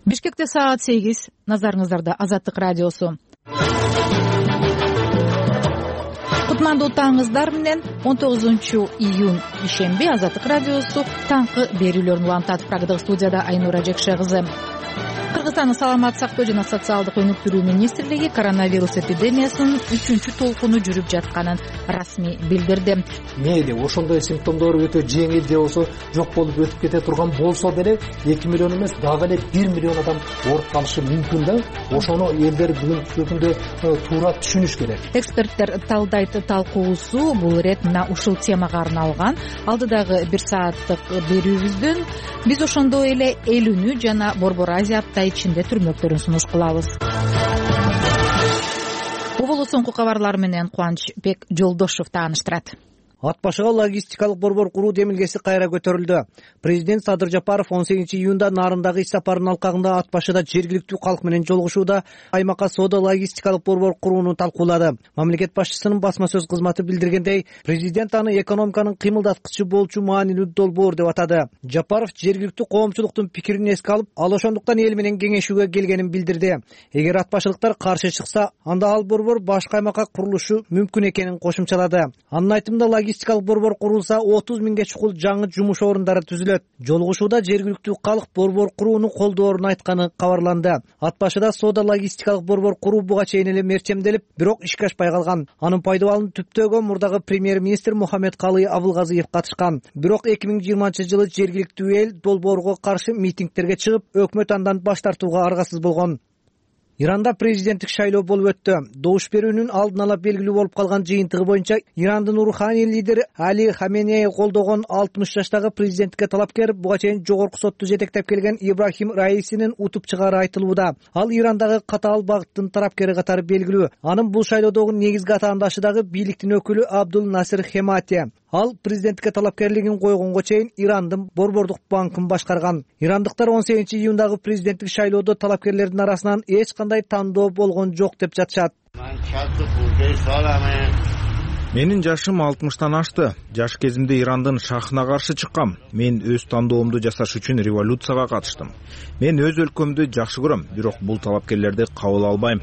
Бишкекте саат 8. Назарыңыздарда Азаттык радиосу. Кутмандуу таңыңыздар менен 19-июнь ишемби Азаттык радиосу таңкы берүүлөрүн улантат. Прагдык студияда Айнура Жекше кызы. Кыргызстандын саламаттык сактоо жана социалдык өнүктүрүү министрлиги коронавирус эпидемиясынын 3-чү толкуну жүрүп жатканын расмий билдирди. Мейли ошондой симптомдор өтө жеңил же болсо жок болуп өтүп кете турган болсо деле 2 миллион эмес, дагы эле 1 миллион адам ооруп калышы мүмкүн да. Ошону элдер бүгүнкү күндө туура түшүнүш керек. Эксперттер талдайт. Талкуусу бул ирет мына ушул темага арналган. Алдыдагы 1 сааттык берүүбүздөн биз ошондой эле эл үнү жана Борбор Азия апта ичинде түрмөктөрүн сунуш кылабыз. Бул соңку кабарлар менен Кубанычбек Жолдошов тааныштырат. Ат башыга логистикалык борбор куруу демилгеси кайра көтөрүлдү. Президент Садыр Жапаров 18-июнда Нарындагы иш сапарынын алкагында ат башыда жергиликтүү калк менен жолугушууда аймакка соода логистикалык борбор курууну талкуулады. Мамлекет башчысынын басма сөз кызматы билдиргендей, президент аны экономиканын кыймылдаткычы болчу маанилүү долбоор деп атады. Жапаров жергиликтүү коомчулуктун пикирин эске алып, ал ошондуктан эл менен кеңешүүгө келгенин билдирди. Эгер ат башылыктар каршы чыкса, анда ал борбор башка аймакка курулушу мүмкүн экенин кошумчалады. Анын айтымында логистикалык борбор курулса 30 миңге чукул жаңы жумуш орундары түзүлөт. Жолугушууда жергиликтүү калк борбор курууну колдоорун айтканы кабарланды. Ат башыда соода логистикалык борбор куруу буга чейин эле мерчемделип, бирок ишке ашпай калган. Анын пайдабалын түптөөгө мурдагы премьер-министр Мухаммедкалый Абылгазиев катышкан. Бирок 2020-жылы жергиликтүү эл долбоорго каршы митингтерге чыгып, өкмөт андан баш тартууга аргасыз болгон. Иранда президенттик шайлоо болуп өттү. Добуш берүүнүн алдын ала белгилүү болуп калган жыйынтыгы боюнча Ирандын руханий лидери Али Хаменеи колдогон 60 жаштагы президенттикке талапкер буга чейин жогорку сотту жетектеп келген Ибрахим Раисинин утуп чыгаары айтылууда. Ал Ирандагы катаал багыттын тарапкери катары белгилүү. Анын бул шайлоодогу негизги атаандашы дагы бийликтин өкүлү Абдул Насир Хемати. Ал президенттикке талапкерлигин койгонго чейин Ирандын борбордук банкын башкарган. Ирандыктар 18-июндагы президенттик шайлоодо талапкерлердин арасынан эч кандай тандоо болгон жок деп жатышат. Менин жашым 60-тан ашты. Жаш кезимде Ирандын шахына каршы чыккам. Мен өз тандоомду жасаш үчүн революцияга катыштым. Мен өз өлкөмдү жакшы көрөм, бирок бул талапкерлерди кабыл албайм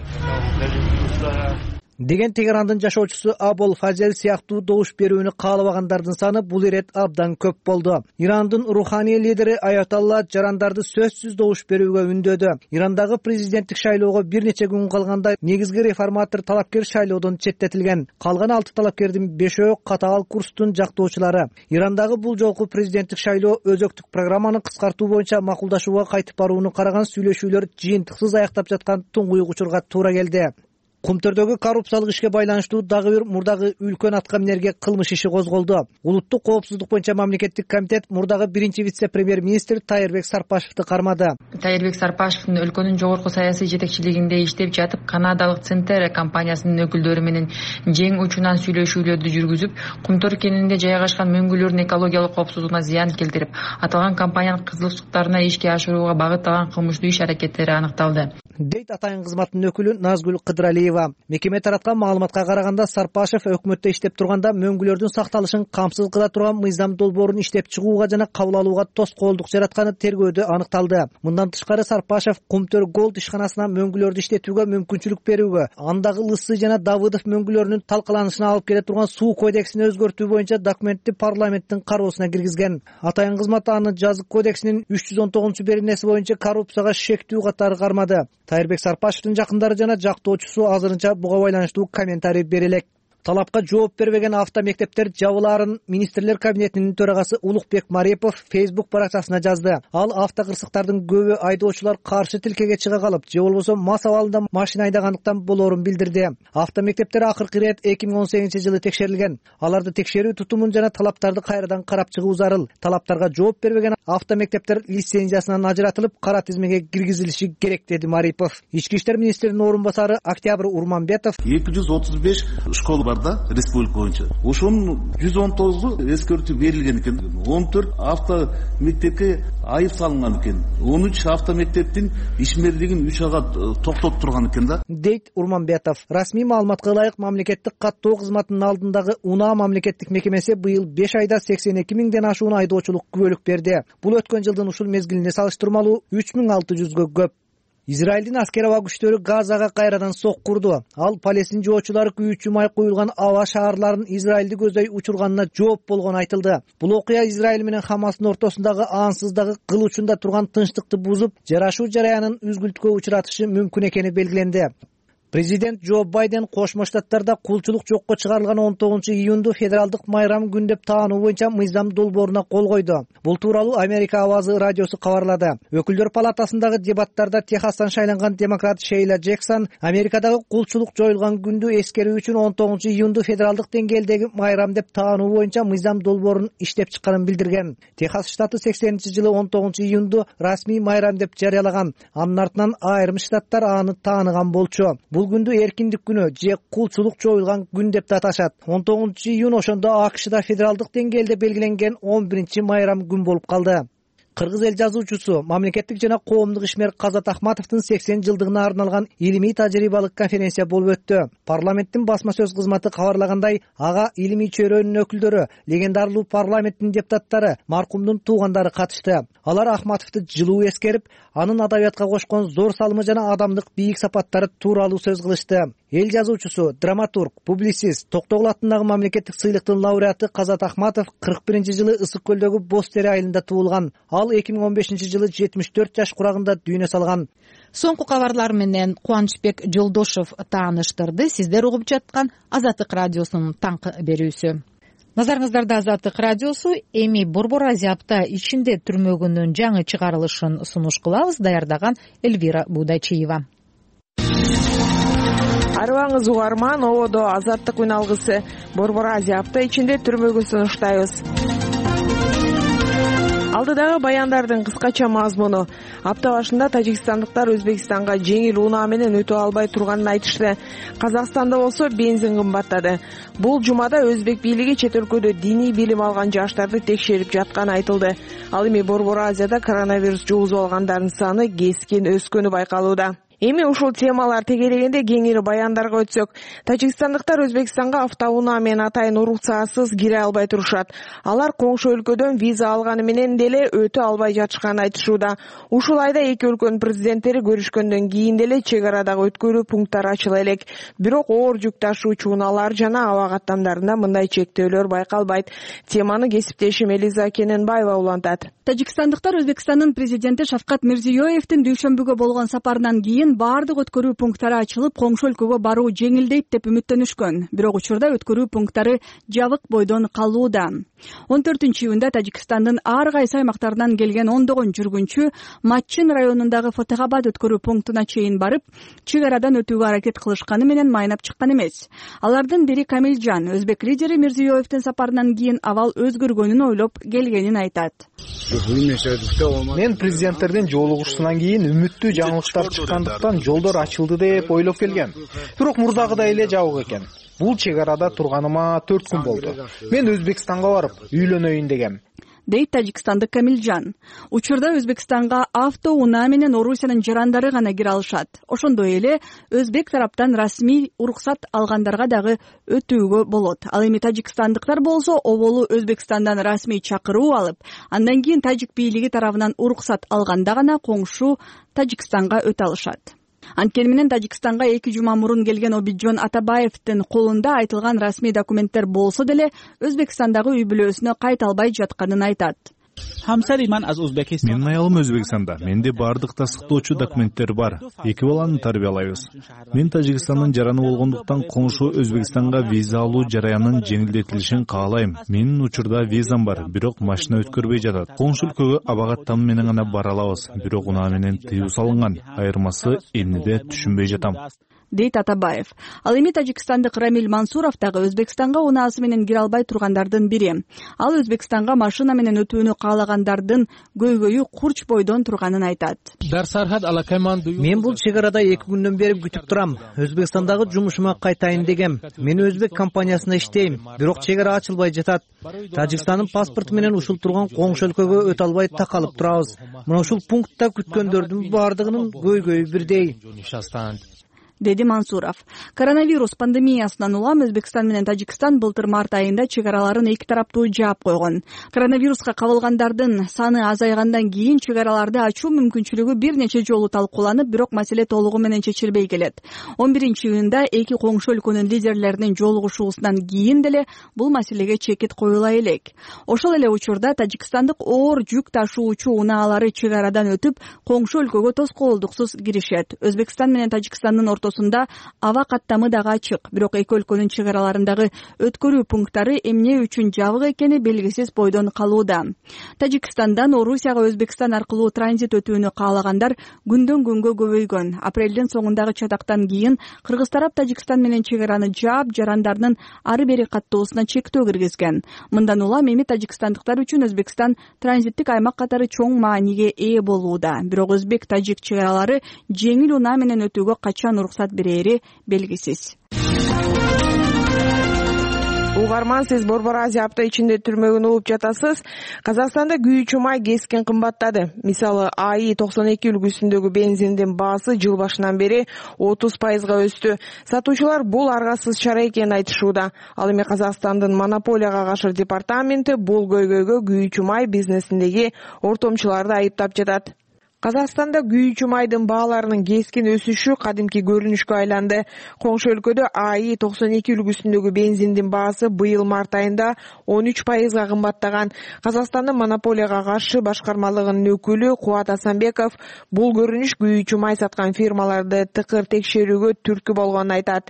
деген Тегерандын жашоочусу Абол Фазел сыяктуу добуш берүүнү каалабагандардын саны бул ирет абдан көп болду. Ирандын руханий лидери Аятолла жарандарды сөзсүз добуш берүүгө үндөдү. Ирандагы президенттик шайлоого бир нече күн калганда негизги реформатор талапкер шайлоодон четтетилген. Калган 6 талапкердин 5-өө катаал курстун жактоочулары. Ирандагы бул жолку президенттик шайлоо өзөктүк программаны кыскартуу боюнча макулдашууга кайтып барууну караган сүйлөшүүлөр жыйынтыксыз аяктап жаткан туңгуйук учурга туура келди. Кумтөрдөгү коррупциялык ишке байланыштуу дагы бир мурдагы үлкөн аткаминерге кылмыш иши козголду. Улуттук коопсуздук боюнча мамлекеттик комитет мурдагы 1-чи вице-премьер-министр Тайырбек Сарпашевди кармады. Тайырбек Сарпашевдин өлкөнүн жогорку саясий жетекчилигинде иштеп жатып, Канадалык Центер компаниясынын өкүлдөрү менен жең учунан сүйлөшүүлөрдү жүргүзүп, Кумтөр кенинде жайгашкан мөңгүлөрдүн экологиялык коопсуздугуна зыян келтирип, аталган компаниянын кызыкчылыктарына ишке ашырууга багытталган кылмыштуу иш аракеттери аныкталды. Дейт атайын кызматынын өкүлү Назгүл Кыдыралиева. Мекеме тараткан маалыматка караганда Сарпашев өкмөттө иштеп турганда мөңгүлөрдүн сакталышын камсыз кыла турган мыйзам долбоорун иштеп чыгууга жана кабыл алууга тоскоолдук жаратканы тергөөдө аныкталды. Мындан тышкары Сарпашев Кумтөр Голд ишканасына мөңгүлөрдү иштетүүгө мүмкүнчүлүк берүүгө, андагы Лыссы жана Давыдов мөңгүлөрүнүн талкаланышына алып келе турган суу кодексин өзгөртүү боюнча документти парламенттин кароосуна киргизген. Атайын кызмат аны жазык кодексинин 310-беренеси боюнча коррупцияга шектүү катары кармады. Тайырбек Сарпашевдин жакындары жана жактоочусу азырынча буга байланыштуу комментарий бере элек. Талапка жооп бербеген автомектептер жабылаарын министрлер кабинетинин төрагасы Улукбек Марипов Facebook баракчасына жазды. Ал автокырсыктардын көбү айдоочулар каршы тилкеге чыга калып, же болбосо мас абалында машина айдагандыктан болоорун билдирди. Автомектептер акыркы ирет 2018-жылы текшерилген. Аларды текшерүү тутумун жана талаптарды кайрадан карап чыгуу зарыл. Талаптарга жооп бербеген автомектептер лицензиясынан ажыратылып, кара тизмеге киргизилиши керек, деди Марипов. Ички иштер министринин орун басары Октябрь Урманбетов 235 школа бар да республика боюнча. Ошонун 119 эскертүү берилген экен. 14 авто мектепке айып салынган экен. 13 авто мектептин ишмерлигин 3 айга токтотуп турган экен да. Дейт Урманбетов. Расмий маалыматка ылайык мамлекеттик каттоо кызматынын алдындагы УНА мамлекеттик мекемеси быйыл 5 айда 82 миңден ашуун айдоочулук күбөлүк берди. Бул өткөн жылдын ушул мезгилине салыштырмалуу 3600гө көп. Израилдин аскер аба күчтөрү Газага кайрадан сок курду. Ал Палестин жоочулары күйүүчү май куюлган аба шаарларын Израилди көздөй учурганына жооп болгону айтылды. Бул окуя Израиль менен Хамастын ортосундагы ансыздагы кыл учунда турган тынчтыкты бузуп, жарашуу жараянын үзгүлтүккө учуратышы мүмкүн экени белгиленди. Президент Джо Байден Кошмо Штаттарда кулчулук жокко чыгарылган 19-июнду федералдык майрам күн деп таануу боюнча мыйзам долбооруна кол койду. Бул тууралуу Америка Авазы радиосу кабарлады. Өкүлдөр палатасындагы дебаттарда Техастан шайланган демократ Шейла Джексон Америкадагы кулчулук жоюлган күндү эскерүү үчүн 19-июнду федералдык деңгээлдеги майрам деп таануу боюнча мыйзам долбоорун иштеп чыкканын билдирген. Техас штаты 80-жылы 19-июнду расмий майрам деп жарыялаган. Анын артынан айрым штаттар аны тааныган болчу. Бул күндү эркиндик күнү же кулчулук жоюлган күн деп да аташат. 19-июнь ошондо АКШда федералдык деңгээлде белгиленген 11-майрам күн болуп калды. Кыргыз эл жазуучусу, мамлекеттик жана коомдук ишмер Казат Ахматовдун 80 жылдыгына арналган илимий тажрыйбалык конференция болуп өттү. Парламенттин басма сөз кызматы кабарлагандай, ага илимий чөйрөнүн өкүлдөрү, легендарлуу парламенттин депутаттары, маркумдун туугандары катышты. Алар Ахматовду жылуу эскерип, анын адабиятка кошкон зор салымы жана адамдык бийик сапаттары тууралуу сөз кылышты. Эл жазуучусу, драматург, публицист, Токтогул атындагы мамлекеттик сыйлыктын лауреаты Казат Ахматов 41-жылы Ысык көлдөгү Боз Тере айылында туулган. Ал 2015-жылы 74 жаш курагында дүйнө салган. Соңку кабарлар менен Кубанычбек Жолдошов тааныштырды. Сиздер угуп жаткан Азаттык радиосунун таңкы берүүсү. Назарыңыздарда Азаттык радиосу эми Борбор Азия апта ичинде түрмөгүнүн жаңы чыгарылышын сунуш кылабыз. Даярдаган Эльвира Будачиева. Арыбаңыз угарман, ободо Азаттык үн алгысы Борбор Азия апта ичинде түрмөгүн сунуштайбыз. Алдыдагы баяндардын кыскача мазмуну. Апта башында тажикстандыктар Өзбекстанга жеңил унаа менен өтө албай турганын айтышты. Казакстанда болсо бензин кымбаттады. Бул жумада Өзбек бийлиги чет өлкөдө диний билим алган жаштарды текшерип жатканы айтылды. Ал эми Борбор Азияда коронавирус жугузуп алгандардын саны кескин өскөнү байкалууда. Эми ушул темалар тегерегенде кеңири баяндарга өтсөк, тажикстандыктар Өзбекстанга автоунаа менен атайын уруксатсыз кире албай турушат. Алар коңшу өлкөдөн виза алганы менен деле өтө албай жатышканын айтышууда. Ушул айда эки өлкөнүн президенттери көрүшкөндөн кийин деле чек арадагы өткөрүү пункттары ачыла элек. Бирок оор жүк ташуучу унаалар жана аба каттамдарында мындай чектөөлөр байкалбайт. Теманы кесиптешим Элиза Кененбаева улантат. Тажикстандыктар Өзбекстандын президенти Шавкат Мирзиёевдин дүйшөмбүгө болгон сапарынан кийин баардык өткөрүү пункттары ачылып, коңшу өлкөгө баруу жеңилдейт деп үмүттөнүшкөн. Бирок учурда өткөрүү пункттары жабык бойдон калууда. 14-июнда Тажикстандын ар кайсы аймактарынан келген ондогон жүргүнчү Матчин районундагы Фотехабад өткөрүү пунктуна чейин барып, чек арадан өтүүгө аракет кылышканы менен майнап чыккан эмес. Алардын бири Камилжан, өзбек лидери Мирзиёевдин сапарынан кийин абал өзгөргөнүн ойлоп келгенин айтат. Мен президенттердин жолугушусунан кийин үмүттүү жаңылыктар чыккандыктан жолдор ачылды деп ойлоп келгем. Бирок мурдагыдай эле жабык экен. Бул чек арада турганыма 4 күн болду. Мен Өзбекстанга барып үйлөнөйүн дегем, дейт тажикстандык Камилжан. Учурда Өзбекстанга автоунаа менен Орусиянын жарандары гана кире алышат. Ошондой эле өзбек тараптан расмий уруксат алгандарга дагы өтүүгө болот. Ал эми тажикстандыктар болсо оболу Өзбекстандан расмий чакыруу алып, андан кийин тажик бийлиги тарабынан уруксат алганда гана коңшу Тажикстанга өтө алышат. Анткени менен Тажикстанга 2 жума мурун келген Обиджон Атабаевдин колунда айтылган расмий документтер болсо деле Өзбекстандагы үй бүлөсүнө кайта албай жатканын айтат. Менин аялым Өзбекстанда. Менде бардык тастыктоочу документтер бар. 2 баланы тарбиялайбыз. Мен Тажикстандын жараны болгондуктан коңшу Өзбекстанга виза алуу жараянын жеңилдетилишин каалайм. Менин учурда визам бар, бирок машина өткөрбөй жатат. Коңшу өлкөгө абагаттам менен гана бара алабыз, бирок унаа менен тыюу салынган. Айырмасы эмнеде түшүнбөй жатам. дейт Атабаев. Ал эми тажикстандык Рамиль Мансуров дагы Өзбекстанга унаасы менен кире албай тургандардын бири. Ал Өзбекстанга машина менен өтүүнү каалагандардын көйгөйү Курч бойдон турганын айтат. Мен бул чек арада 2 күндөн бери күтүп турам. Өзбекстандагы жумушума кайтайын дегем. Мен өзбек компаниясында иштейм, бирок чек ара ачылбай жатат. Тажикстандын паспорту менен ушул турган коңшу өлкөгө өтө албай такалып турабыз. Мына ушул пунктта күткөндөрдүн бардыгынын көйгөйү бирдей, деди Мансуров. Коронавирус пандемиясынан улам Өзбекстан менен Тажикстан былтыр март айында чек араларын эки тараптуу жаап койгон. Коронавируска кабылгандардын саны азайгандан кийин чек араларды ачуу мүмкүнчүлүгү бир нече жолу талкууланып, бирок маселе толугу менен чечилбей келет. 11-июнда эки коңшу өлкөнүн лидерлеринин жолугушуусунан кийин деле бул маселеге чекит коюла элек. Ошол эле учурда тажикстандык оор жүк ташуучу унаалары чек арадан өтүп, коңшу өлкөгө тоскоолдуксуз киришет. Өзбекстан менен Тажикстандын аба каттамы дагы ачык, бирок эки өлкөнүн чек араларындагы өткөрүү пункттары эмне үчүн жабык экени белгисиз бойдон калууда. Тажикстандан Орусияга Өзбекстан аркылуу транзит өтүүнү каалагандар күндөн күнгө көбөйгөн. Апрелдин соңундагы чатактан кийин кыргыз тарап Тажикстан менен чек араны жаап, жарандарынын ары бери каттоосуна чектөө киргизген. Мындан улам эми тажикстандыктар үчүн Өзбекстан транзиттик аймак катары чоң мааниге ээ болууда. Бирок өзбек-тажик чек аралары жеңил унаа менен өтүүгө качан уруксат берери белгисиз. Угарман, сиз Борбор Азия апта ичинде түрмөгүн угуп жатасыз. Казакстанда күйүүчү май кескен кымбаттады. Мисалы, АИ 92 үлгүсүндөгү бензиндин баасы жыл башынан бери 30% өстү. Сатуучулар бул аргасыз чара экенин айтышууда. Ал эми Казакстандын монополияга каршы департаменти бул көйгөйгө күйүүчү май бизнесиндеги ортомчуларды айыптап жатат. Казакстанда күйүүчү майдын бааларынын кескин өсүшү кадимки көрүнүшкө айланды. Коңшу өлкөдө АИ 92 үлгүсүндөгү бензиндин баасы быйыл март айында 13% кымбаттаган. Казакстандын монополияга каршы башкармалыгынын өкүлү Кубат Асанбеков бул көрүнүш күйүүчү май саткан фирмаларды тыкыр текшерүүгө түрткү болгонун айтат.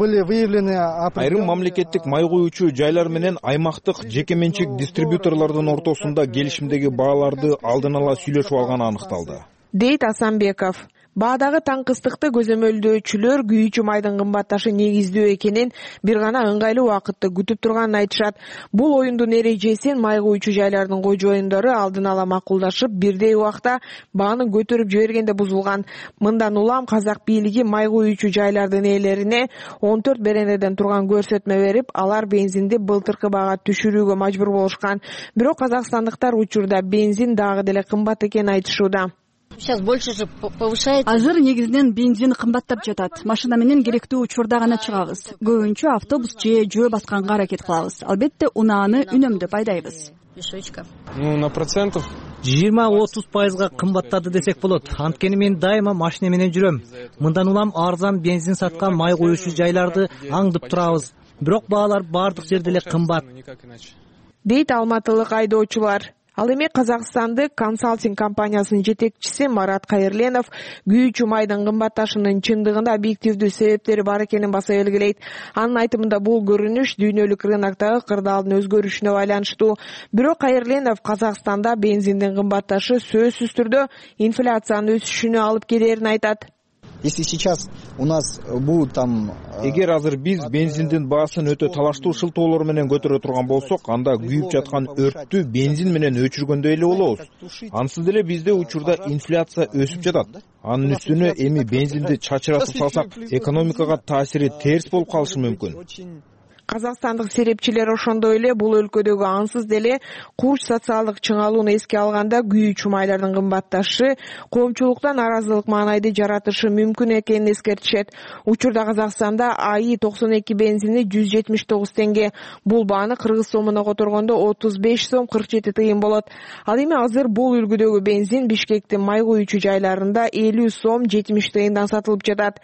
Айрым мамлекеттик май куюучу жайлар менен аймактык жеке-менчик дистрибьюторлордун ортосунда келишимдеги бааларды алдын ала сүйлөшүп алганы аныкталды, дейт Асанбеков. Баадагы таңкыстыкты көзөмөлдөөчүлөр күйүүчү майдын кымбатташы негиздүү экенин, бир гана ыңгайлуу убакытты күтүп турганын айтышат. Бул оюндун эрежесин май куюучу жайлардын кожоюндары алдын ала макулдашып, бирдей убакта бааны көтөрүп жибергенде бузулган. Мындан улам казак бийлиги май куюучу жайлардын ээлерине 14 беренеден турган көрсөтмө берип, алар бензинди былтыркы баага түшүрүүгө мажбур болушкан. Бирок казакстандыктар учурда бензин дагы деле кымбат экенин айтышууда. Сейчас больше же повышает. Азыр негизинен бензин кымбаттап жатат. Машина менен керектүү учурда гана чыгабыз. Көбүнчө автобус же жөө басканга аракет кылабыз. Албетте унааны үнөмдөп айдайбыз. На процентов 20-30% кымбаттады десек болот. Анткени мен дайыма машина менен жүрөм. Мындан улам арзан бензин саткан май куюучу жайларды аңдып турабыз. Бирок баалар бардык жерде эле кымбат, дейт алматылык айдоочулар. Ал эми Казакстандык консалтинг компаниясынын жетекчиси Марат Кайырленов күйүүчү майдын кымбатташынын чындыгында объективдүү себептери бар экенин баса белгилейт. Анын айтымында бул көрүнүш дүйнөлүк рыноктогу кырдаалдын өзгөрүшүнө байланыштуу. Бирок Кайырленов Казакстанда бензиндин кымбатташы сөзсүз түрдө инфляциянын өсүшүнө алып келерин айтат. Если сейчас у нас будут там... Эгер азыр биз бензиндин баасын өтө талаштуу шылтоолор менен көтөрө турган болсок, анда күйүп жаткан өрттү бензин менен өчүргөндөй эле болобуз. Ансыз деле бизде учурда инфляция өсүп жатат. Анын үстүнө эми бензинди чачыратып салсак, экономикага таасири терс болуп калышы мүмкүн. Казакстандык серепчилер ошондой эле бул өлкөдөгү ансыз деле курч социалдык чыңалууну эске алганда күйүүчү майлардын кымбатташы коомчулуктан наразылык маанайды жаратышы мүмкүн экенин эскертишет. Учурда Казакстанда АИ 92 бензини 179 теңге. Бул бааны кыргыз сомуна которгондо 35 сом 47 тыйын болот. Ал эми азыр бул үлгүдөгү бензин Бишкектин май куюучу жайларында 50 сом 70 тыйындан сатылып жатат.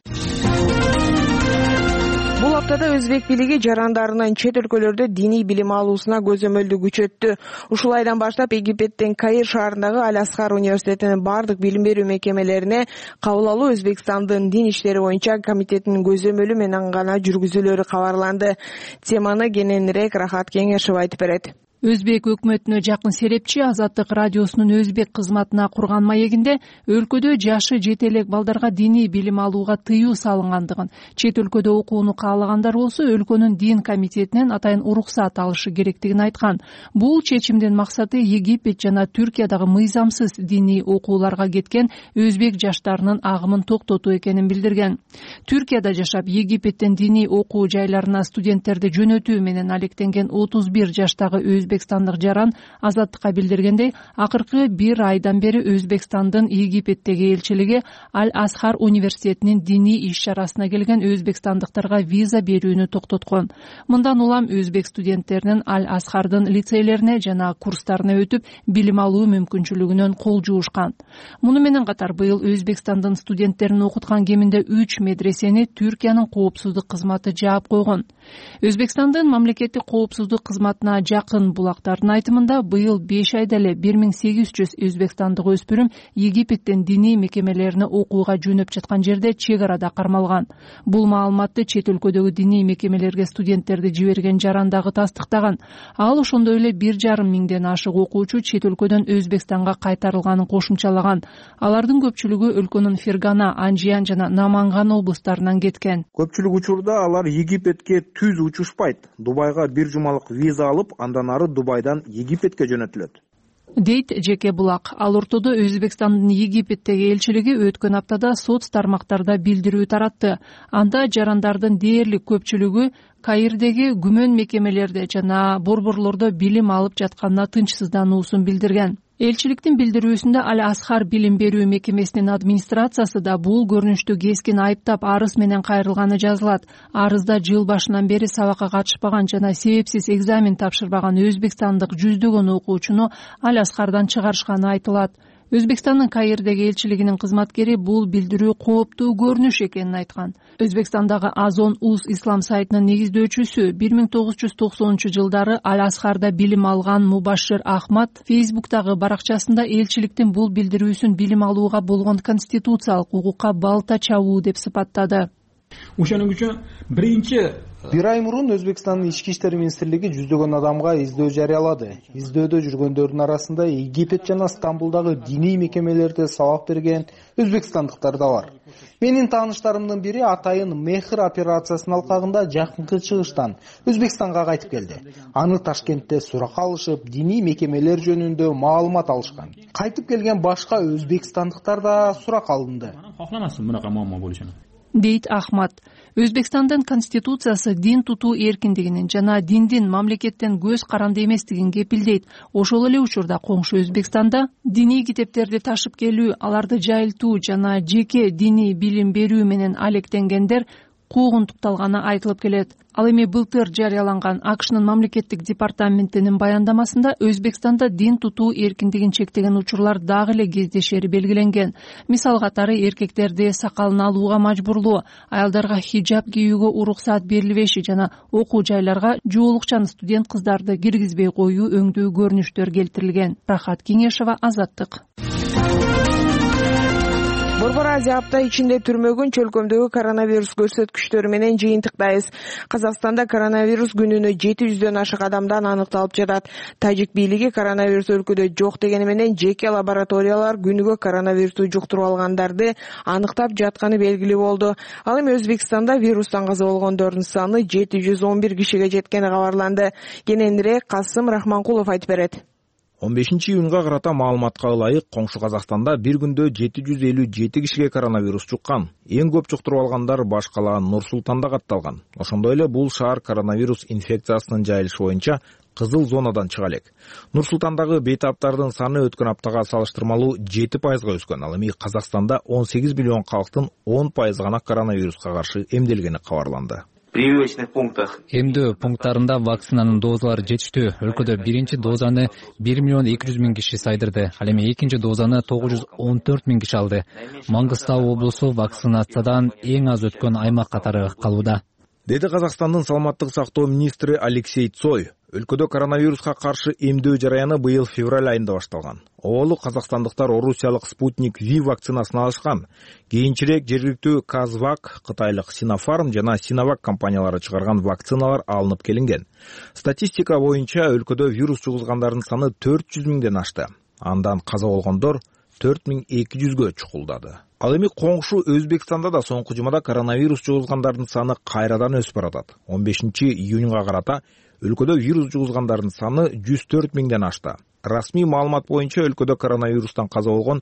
Бул аптада өзбек бийлиги жарандарынын чет өлкөлөрдө диний билим алуусуна көзөмөлдү күчөттү. Ушул айдан баштап Египеттин Каир шаарындагы Аль-Асхар университетинин бардык билим берүү мекемелерине кабыл алуу Өзбекстандын дин иштери боюнча комитетинин көзөмөлү менен гана жүргүзүлөрү кабарланды. Теманы кененирээк Рахат Кеңешев айтып берет. Өзбек өкмөтүнө жакын серепчи Азаттык радиосунун өзбек кызматына курган маегинде өлкөдө жашы жете элек балдарга диний билим алууга тыюу салынгандыгын, чет өлкөдө окууну каалагандар болсо өлкөнүн дин комитетинен атайын уруксат алышы керектигин айткан. Бул чечимдин максаты Египет жана Түркиядагы мыйзамсыз диний окууларга кеткен өзбек жаштарынын агымын токтотуу экенин билдирген. Түркияда жашап Египеттен диний окуу жайларына студенттерди жөнөтүү менен алектенген 31 жаштагы өзбекстандык жаран Азаттыкка билдиргендей, акыркы 1 айдан бери Өзбекстандын Египеттеги элчилиги Аль-Асхар университетинин диний иш-чарасына келген өзбекстандыктарга виза берүүнү токтоткон. Мындан улам өзбек студенттеринин Аль-Асхардын лицейлерине жана курстарына өтүп, билим алуу мүмкүнчүлүгүнөн кол жуушкан. Муну менен катар быйыл Өзбекстандын студенттерин окуткан кеминде 3 медресени Түркиянын коопсуздук кызматы жаап койгон. Өзбекстандын мамлекеттик коопсуздук кызматына жакын булактардын айтымында быйыл 5 айда эле 1800 өзбекстандык өспүрүм Египеттен диний мекемелерине окууга жөнөп жаткан жерде чек арада кармалган. Бул маалыматты чет өлкөдөгү диний мекемелерге студенттерди жиберген жаран дагы тастыктаган. Ал ошондой эле 1,5 миңден ашык окуучу чет өлкөдөн Өзбекстанга кайтарылганын кошумчалаган. Алардын көпчүлүгү өлкөнүн Фергана, Анжиян жана Наманган облустарынан кеткен. Көпчүлүк учурда алар Египетке түз учушпайт. Дубайга 1 жумалык виза алып, андан ары Дубайдан Египетке жөнөтүлөт, дейт Жеке Булак. Ал ортодо Өзбекстандын Египеттеги элчилиги өткөн аптада соц тармактарда билдирүү таратты. Анда жарандардын дээрлик көпчүлүгү Каирдеги күмөн мекемелерде жана борборлордо билим алып жатканына тынчсыздануусун билдирген. Элчиликтин билдирүүсүндө Аль-Асхар билим берүү мекемесинин администрациясы да бул көрүнүштү кескин айыптап арыз менен кайрылганы жазылат. Арызда жыл башынан бери сабакка катышпаган жана себепсиз экзамен тапшырбаган өзбекстандык жүздөгөн окуучуну Аль-Асхардан чыгарышканы айтылат. Өзбекстандын Каирдеги элчилигинин кызматкери бул билдирүү кооптуу көрүнүш экенин айткан. Өзбекстандагы Азон Уз ислам сайтынын негиздөөчүсү 1990-жылдары Аль-Асхарда билим алган Мубашшир Ахмад Фейсбуктагы баракчасында элчиликтин бул билдирүүсүн билим алууга болгон конституциялык укукка балта чабуу деп сыпаттады. Ошонун үчүн биринчи 1 ай мурун Өзбекстандын ички иштер министрлиги жүздөгөн адамга издөө жарыялады. Издөөдө жүргөндөрдүн арасында Египет жана Стамбулдагы диний мекемелерде сабак берген өзбекстандыктар да бар. Менин тааныштарымдын бири атайын Мехр операциясынын алкагында жакынкы чыгыштан Өзбекстанга кайтып келди. Аны Ташкентте сурак алышып, диний мекемелер жөнүндө маалымат алышкан. Кайтып келген башка өзбекстандыктар да сурак алынды. Кокламасын мынакай муамма болушун, дейт Ахмад. Өзбекстандын конституциясы дин тутуу эркиндигинин жана диндин мамлекеттен көз каранды эместигин кепилдейт. Ошол эле учурда коңшу Өзбекстанда диний китептерди ташып келүү, аларды жайылтуу жана жеке диний билим берүү менен алектенгендер куугунтукталганы айтылып келет. Ал эми былтыр жарыяланган АКШнын мамлекеттик департаментинин баяндамасында Өзбекстанда дин тутуу эркиндигин чектеген учурлар дагы эле кездешери белгиленген. Мисал катары эркектерди сакалын алууга мажбурлоо, аялдарга хиджаб кийүүгө уруксат берилбеши жана окуу жайларга жуулукчан студент кыздарды киргизбей коюу өңдүү көрүнүштөр келтирилген. Рахат Кеңешова, Азаттык. Борбор Азия апта ичинде түрмөгүн чөлкөмдөгү коронавирус көрсөткүчтөрү менен жыйынтыктайбыз. Казакстанда коронавирус күнүнө 700дөн ашык адамдан аныкталып жатат. Тажик бийлиги коронавирус өлкөдө жок дегени менен жеке лабораториялар күнүгө коронавирусту жуктуруп алгандарды аныктап жатканы белгилүү болду. Ал эми Өзбекстанда вирустан каза болгондордун саны 711 кишиге жеткени кабарланды. Кененирээк Касым Рахманкулов айтып берет. 15-июнга карата маалыматка ылайык, коңшу Казакстанда бир күндө 757 кишиге коронавирус жуккан. Эң көп жуктуруп алгандар баш кала Нур-Султанда катталган. Ошондой эле бул шаар коронавирус инфекциясынын жайылышы боюнча кызыл зонадан чыга элек. Нур-Султандагы бейтаптардын саны өткөн аптага салыштырмалуу 7%га өскөн. Ал эми Казакстанда 18 миллион калктын 10% гана коронавируска каршы эмделгени кабарланды. Эмдөө пункттарында вакцинанын дозалары жетиштүү. Өлкөдө биринчи дозаны 1 миллион 200 миң киши сайдырды. Ал эми экинчи дозаны 914 миң киши алды. Мангыстау облусу вакцинациядан эң аз өткөн аймак катары калууда. деди Казакстандын саламаттык сактоо министри Алексей Цой. Өлкөдө коронавируска каршы эмдөө жараяны быйыл февраль айында башталган. Оболу казакстандыктар орусиялык Спутник V вакцинасын алышкан. Кийинчерээк жергиликтүү Казвак, кытайлык Sinopharm жана Sinovac компаниялары чыгарган вакциналар алынып келинген. Статистика боюнча өлкөдө вирус жугузгандардын саны 400 миңден ашты. Андан каза болгондор 4200гө чукулдады. Ал эми коңшу Өзбекстанда да соңку жумада коронавирус жугузгандардын саны кайрадан өсүп баратат. 15-июнга карата өлкөдө вирус жугузгандардын саны 104 миңден ашты. Расмий маалымат боюнча өлкөдө коронавирустан каза болгон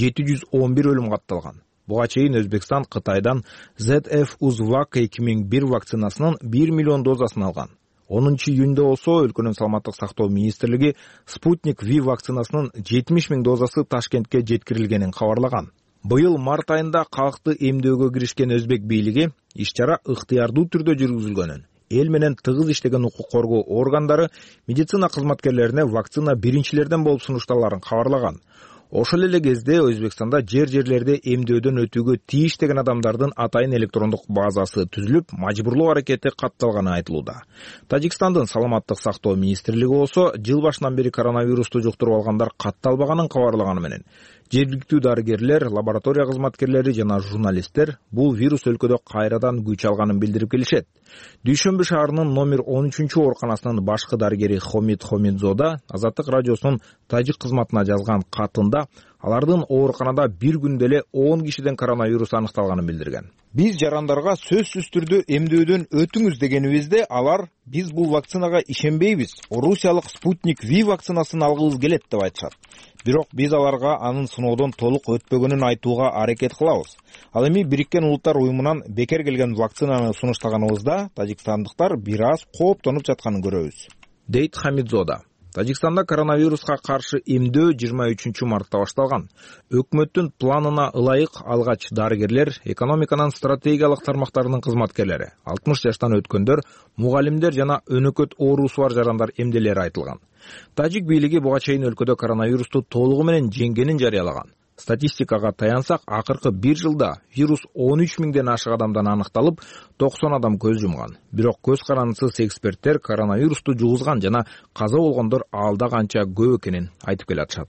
711 өлүм катталган. Буга чейин Өзбекстан Кытайдан ZF-Uzvac 2001 вакцинасынын 1 миллион дозасын алган. 10-июнда болсо өлкөнүн саламаттык сактоо министрлиги Спутник V вакцинасынын 70 миң дозасы Ташкентке жеткирилгенин кабарлаган. Быйыл март айында калкты эмдөөгө киришкен өзбек бийлиги иш-чара ыктыярдуу түрдө жүргүзүлгөнүн, эл менен тыгыз иштеген укук коргоо органдары медицина кызматкерлерине вакцина биринчилерден болуп сунуштааларын кабарлаган. Ошол эле кезде Өзбекстанда жерлерде эмдөөдөн өтүүгө тийиш деген адамдардын атайын электрондук базасы түзүлүп, мажбурлоо аракети катталганы айтылууда. Тажикстандын саламаттык сактоо министрлиги болсо жыл башынан бери коронавирусту жуктуруп алгандар катталбаганын кабарлаганы менен жергиликтүү дарыгерлер, лаборатория кызматкерлери жана журналисттер бул вирус өлкөдө кайрадан күч алганын билдирип келишет. Дүйшөмбү шаарынын номер 13 ооруканасынын башкы дарыгери Хомид Хомидзода Азаттык радиосунун тажик кызматына жазган катында алардын ооруканада бир күндө эле 10 кишиден коронавирус аныкталганын билдирген. Биз жарандарга сөзсүз түрдө эмдөөдөн өтүңүз дегенибизде алар биз бул вакцинага ишенбейбиз, Орусиялык Спутник V вакцинасын алгыбыз келет деп айтышат. Бирок биз аларга анын сыноодон толук өтпөгөнүн айтууга аракет кылабыз. Ал эми Бириккен Улуттар уюмунан бекер келген вакцинаны сунуштаганыбызда тажикстандыктар бир аз кооптонуп жатканын көрөбүз, дейт Хамидзода. Тажикстанда коронавируска каршы эмдөө 23 мартта башталган. Өкмөттүн планына ылайык алгач дарыгерлер, экономиканын стратегиялык тармактарынын кызматкерлери, 60 жаштан өткөндөр, мугалимдер жана өнөкөт оорусу бар жарандар эмделери айтылган. Тажик бийлиги буга чейин өлкөдө коронавирусту толугу менен жеңгенин жарыялаган. Статистикага таянсак, акыркы бир жылда вирус 13 миңден ашык адамдан аныкталып, 90 адам көз жумган. Бирок көз карандысыз эксперттер коронавирусту жугузган жана каза болгондор алда канча көп экенин айтып келатышат.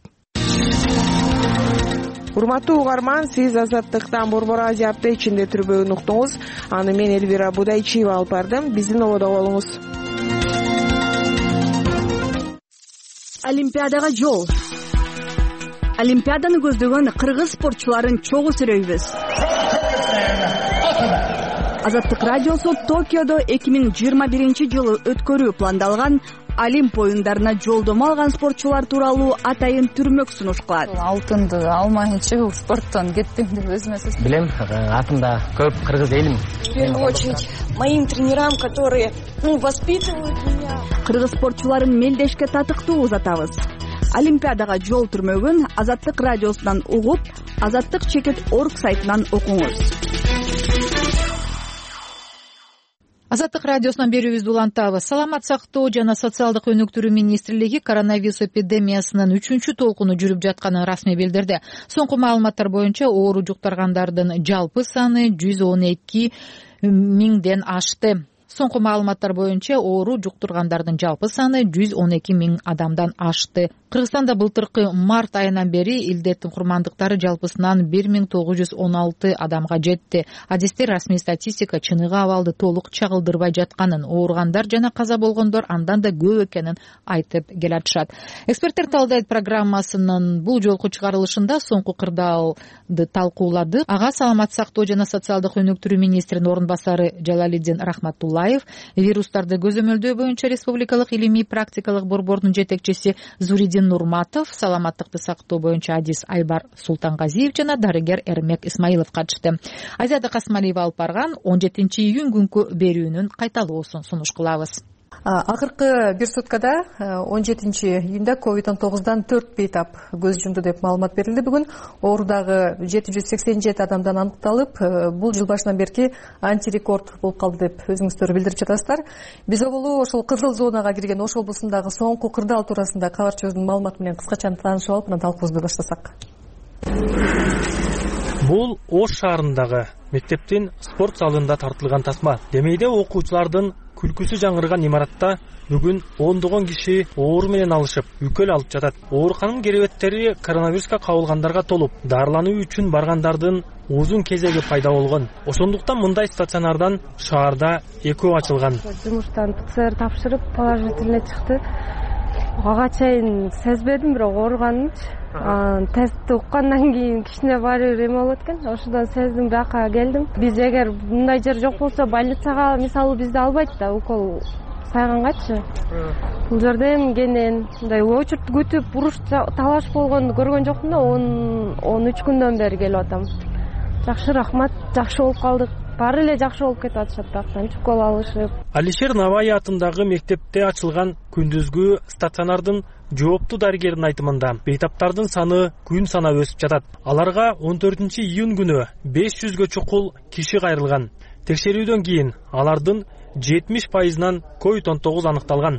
Урматтуу угарман, сиз Азаттыктан Борбор Азия апта ичинде түрбөгүн уктуңуз. Аны мен Элвира Будайчиева алып бардым. Биздин ободо болуңуз. Олимпиадага жол. Олимпиаданы көздөгөн кыргыз спортчуларын чогуу сүрөйбүз. Азаттык радиосу Токиодо 2021 өткөрүү пландалган Олимп оюндарына жолдомо алган спортчулар тууралуу атайын түрмөк сунуш кылат. Алтынды алмайынча спорттон кеттим деп өзүмө сөз. Билем, атымда көп кыргыз элим. В первую очередь моим тренерам, которые воспитывают меня. Кыргыз спортчуларын мелдешке татыктуу узатабыз. Олимпиадага жол түрмөгүн Азаттык радиосунан угуп, Азаттык-org сайтынан окуңуз. Азаттык радиосунан берүүбүздү улантабыз. Саламат сактоо жана социалдык өнүктүрүү министрлиги коронавирус эпидемиясынын 3-чү толкуну жүрүп жатканын расмий билдирди. Соңку маалыматтар боюнча оору жуктургандардын жалпы саны 112 миңден ашты. Соңку маалыматтар боюнча оору жуктургандардын жалпы саны 112 миң адамдан ашты. Кыргызстанда былтыркы март айынан бери илдеттин курмандыктары жалпысынан 1916 адамга жетти. Адисте расмий статистика чыныгы абалды толук чагылдырбай жатканын, ооругандар жана каза болгондор андан да көп экенин айтып келатышат. Эксперттер талдайт программасынын бул жолку чыгарылышында соңку кырдаалды талкуулады. Ага саламат сактоо жана социалдык өнүктүрүү министринин орун басары Жалалиддин Рахматуллаев, вирустарды көзөмөлдөө боюнча республикалык илимий практикалык борбордун жетекчиси Зуридин Нурматов, саламаттыкты сактоо боюнча адис Айбар Султангазиев жана дарыгер Эрмек Исмаилов катышты. Айзада Касмалиева алып барган 17-июнь күнкү берүүнүн кайталоосун сунуш кылабыз. Акыркы бир суткада 17-июнда COVID-19дан 4 бейтап көз жумду деп маалымат берилди. Бүгүн оорудагы 787 адамдан аныкталып, бул жыл башынан берки антирекорд болуп калды деп өзүңүздөр билдирип жатасыздар. Биз оболу ошол кызыл зонага кирген Ош облусундагы соңку кырдаал туурасында кабарчыбыздын маалыматы менен кыскача таанышып алып, анан талкуубузду баштасак. Бул Ош шаарындагы мектептин спорт залында тартылган тасма. Демейде окуучулардын күлкүсү жаңырган имаратта бүгүн ондогон киши оор менен алышып, үкөл алып жатат. Ооруканын керебеттери коронавируска кабылгандарга толуп, дарылануу үчүн баргандардын узун кезеги пайда болгон. Ошондуктан мындай стационардан шаарда экөө ачылган. Жумуштан ПЦР тапшырып, положительный чыкты. Ага чейин сезбедим, бирок ооруганымчы. Тестти уккандан кийин кичине баары бир эме болот экен. Ошондон сездим, бияка келдим. Биз эгер мындай жер жок болсо, больницага мисалы бизди албайт да, укол сайгангачы. Бул жерде эми кенен мындай очередь күтүп, уруш талаш болгонду көргөн жокмун да, 13 күндөн бери келип атам. Жакшы, рахмат, жакшы болуп калдык. Баары эле жакшы болуп кетип атышат бактан, укол алышып. Алишер Навай атындагы мектепте ачылган күндүзгү стационардын жоопту дарыгердин айтымында бейтаптардын саны күн санап өсүп жатат. Аларга 14 июнь күнү 500гө чукул киши кайрылган. Текшерүүдөн кийин алардын 70%нан COVID-19 аныкталган.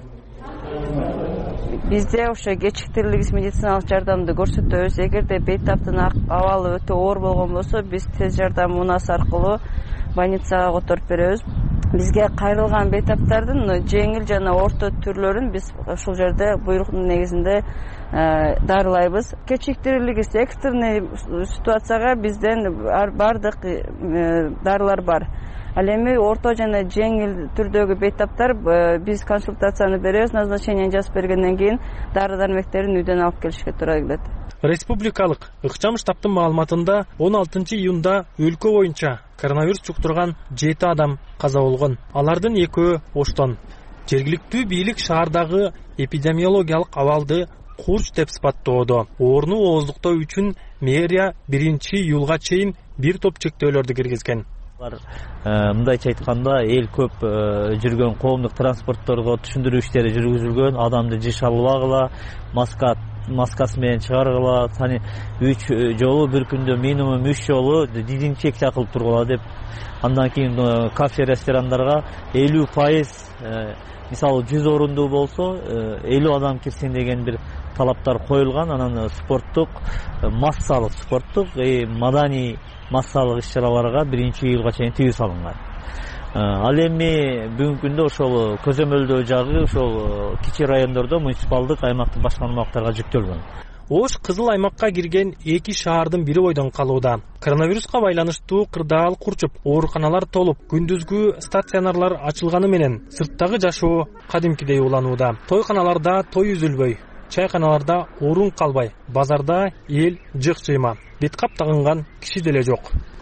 Бизде ошо кечиктирилгис медициналык жардамды көрсөтөбүз. Эгерде бейтаптын абалы өтө оор болгон болсо, биз тез жардам унасы аркылуу больницага которуп беребиз. Бизге кайрылган бейтаптардын жеңил жана орто түрлөрүн биз ушул жерде буйруктун негизинде дарылайбыз. Кечиктирилгис экстренный ситуацияга бизден бардык дарылар бар. Ал эми орто жана жеңил түрдөгү бейтаптар биз консультацияны беребиз, назначение жазып бергенден кийин дары-дармектерин үйдөн алып келишке туура келет. Республикалык ыкчам штабтын маалыматында 16 июнда өлкө боюнча коронавирус жуктурган 7 адам каза болгон. Алардын экөө Оштон. Жергиликтүү бийлик шаардагы эпидемиологиялык абалды курч деп сыпаттоодо. Орну ооздуктоо үчүн мэрия 1 июлга чейин бир топ чектөөлөрдү киргизген. Мындайча айтканда, эл көп жүргөн коомдук транспортторго түшүндүрүү иштери жүргүзүлгөн. Адамды жыш албагыла, маскасы менен чыгаргыла, 3 жолу бир күндө минимум 3 жолу дезинфекция кылып тургула деп. Андан кийин кафе, ресторандарга 50%, мисалы 100 орундуу болсо 50 адам кирсин деген бир талаптар коюлган. Анан спорттук, массалык спорттук, маданий массалык иш-чараларга 1 июлга чейин тыюу салынган. Ал эми бүгүнкү күндө ошол көзөмөлдөө жагы ошол кичи райондордо муниципалдык аймактын башка аймактарга жүктөлгөн. Ош кызыл аймакка кирген 2 шаардын бири бойдон калууда. Коронавируска байланыштуу кырдаал курчуп, ооруканалар толуп, күндүзгү стационарлар ачылганы менен сырттагы жашоо кадимкидей уланууда. Тойканаларда той үзүлбөй, чайканаларда орун калбай, базарда эл жык-жыйма. Беткап тагынган киши деле жок.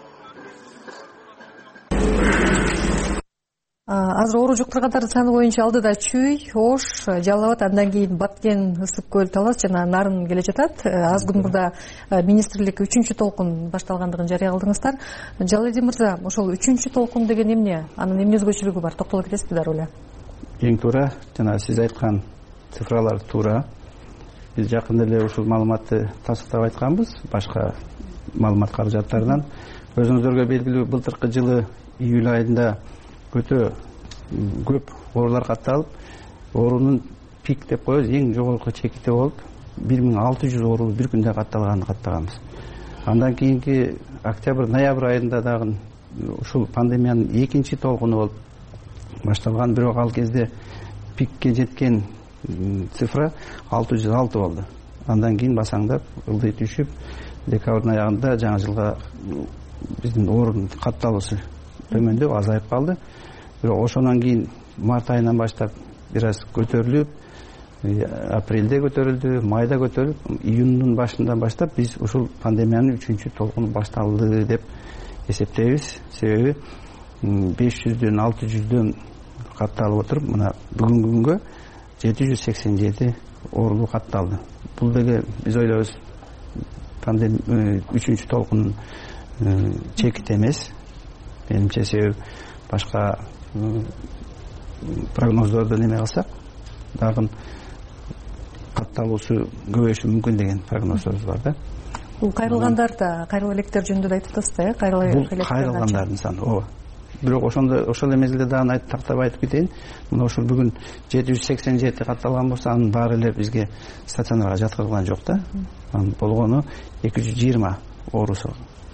Азыр оору жуктургандардын саны боюнча алдыда Чүй, Ош, Жалал Абад, андан кийин Баткен, Ысык көл, Талас жана Нарын келе жатат. Аз күн мурда министрлик 3 толкун башталгандыгын жарыя кылдыңыздар. Жалалдин мырза, ошол 3 толкун деген эмне? Анын эмне өзгөчөлүгү бар? Токтоло кетесиздер эле. Эң туура, жана сиз айткан цифралар туура. Биз жакында эле ушул маалыматты тастыктап айтканбыз, башка маалымат каражаттарынан. Өзүңүздөргө белгилүү, былтыркы жылы июль айында өтө көп оорулар катталып, оорунун пик деп коебуз, эң жогорку чеките болуп 1600 оору бир күндө каттаганбыз. Андан кийинки октябрь, ноябрь айында дагы ушул пандемиянын 2 толкуну болуп башталган, бирок ал кезде пикке жеткен цифра 606 болду. Андан кийин басаңдап, ылдый түшүп, декабрдын аягында жаңы жылга биздин оорунун катталуусу төмөндөп, азайып калды. Бирок ошондон кийин март айынан баштап бир аз көтөрүлүп, апрелде көтөрүлдү, майда көтөрүлүп, июндун башынан баштап биз ушул пандемиянын 3 толкуну башталды деп эсептейбиз. Себеби 500дөн 600дөн катталып отуруп, мына бүгүнкү күнгө 787 оорулуу катталды. Бул деге биз ойлойбуз пандемия 3 толкунун чекит эмес. Менимче себеби башка прогноздордон эме кылсак, дагы катталуусу көбөйүшү мүмкүн деген прогноздорубуз бар да. Бул кайрылгандар да, кайрыла электер жөнүндө да айтып атасыз да, кайрылгандардын саны. Ооба. Бирок ошол мезгилде дагы тактап айтып кетейин. Мына ушул бүгүн 787 катталган болсо, анын баары эле бизге стационарга жаткырылган жок да. Анын болгону 220 оорусу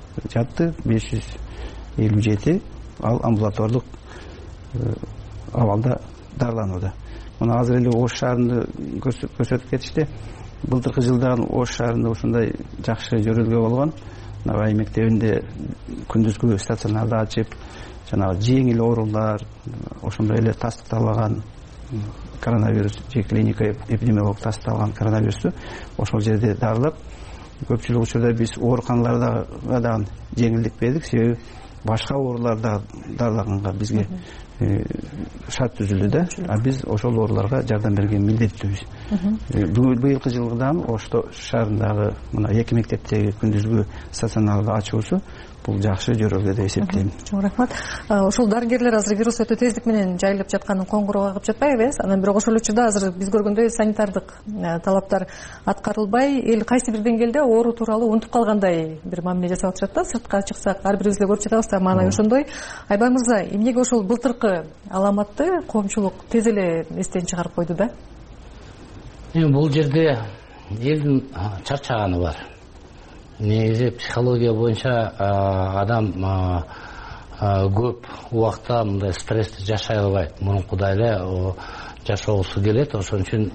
жатты, 557 ал амбулаторлук абалда дарыланууда. Мына азыр эле Ош шаарында көрсөтүп кетишти. Былтыркы жылдан Ош шаарында ушундай жакшы жөрөлгө болгон. Набай мектебинде күндүзгү стационарды ачып, жанагы жеңил оорулар, ошондой эле тастыкталган коронавирус, же клиника эпидемиолог тастыкталган коронавирусту ошол жерде дарылап, көпчүлүк учурда биз ооруканаларда дагы жеңилдик бердик, себеби башка ооруларда дарылаганга бизге шарт түзүлдү да, биз ошол ооруларга жардам берген милдеттүүбүз. Быйылкы жылдан Ош шаарындагы мына 2 мектептеги күндүзгү стационарды ачуусу бул жакшы жөрөлгө деп эсептейм. Чоң рахмат. Ошол дарыгерлер азыр вирус өтө тездик менен жайылып жатканын коңгуроо кагып жатпайбы? Анан бирок ошол учурда азыр биз көргөндөй санитардык талаптар аткарылбай, эл кайсы бир деңгээлде оору тууралуу унутуп калгандай бир мамиле жасап атышат да. Сыртка чыксак ар бирибиз эле көрүп жатабыз да, маанай ошондой. Айбай мырза, эмнеге ошол былтыркы аламатты коомчулук тез эле эстен чыгарып койду да? Бул жерде элдин чарчаганы бар. Негизи психология боюнча адам көп убакта мындай стрессти жашай албайт. Мурункудай эле жашоосу келет. Ошон үчүн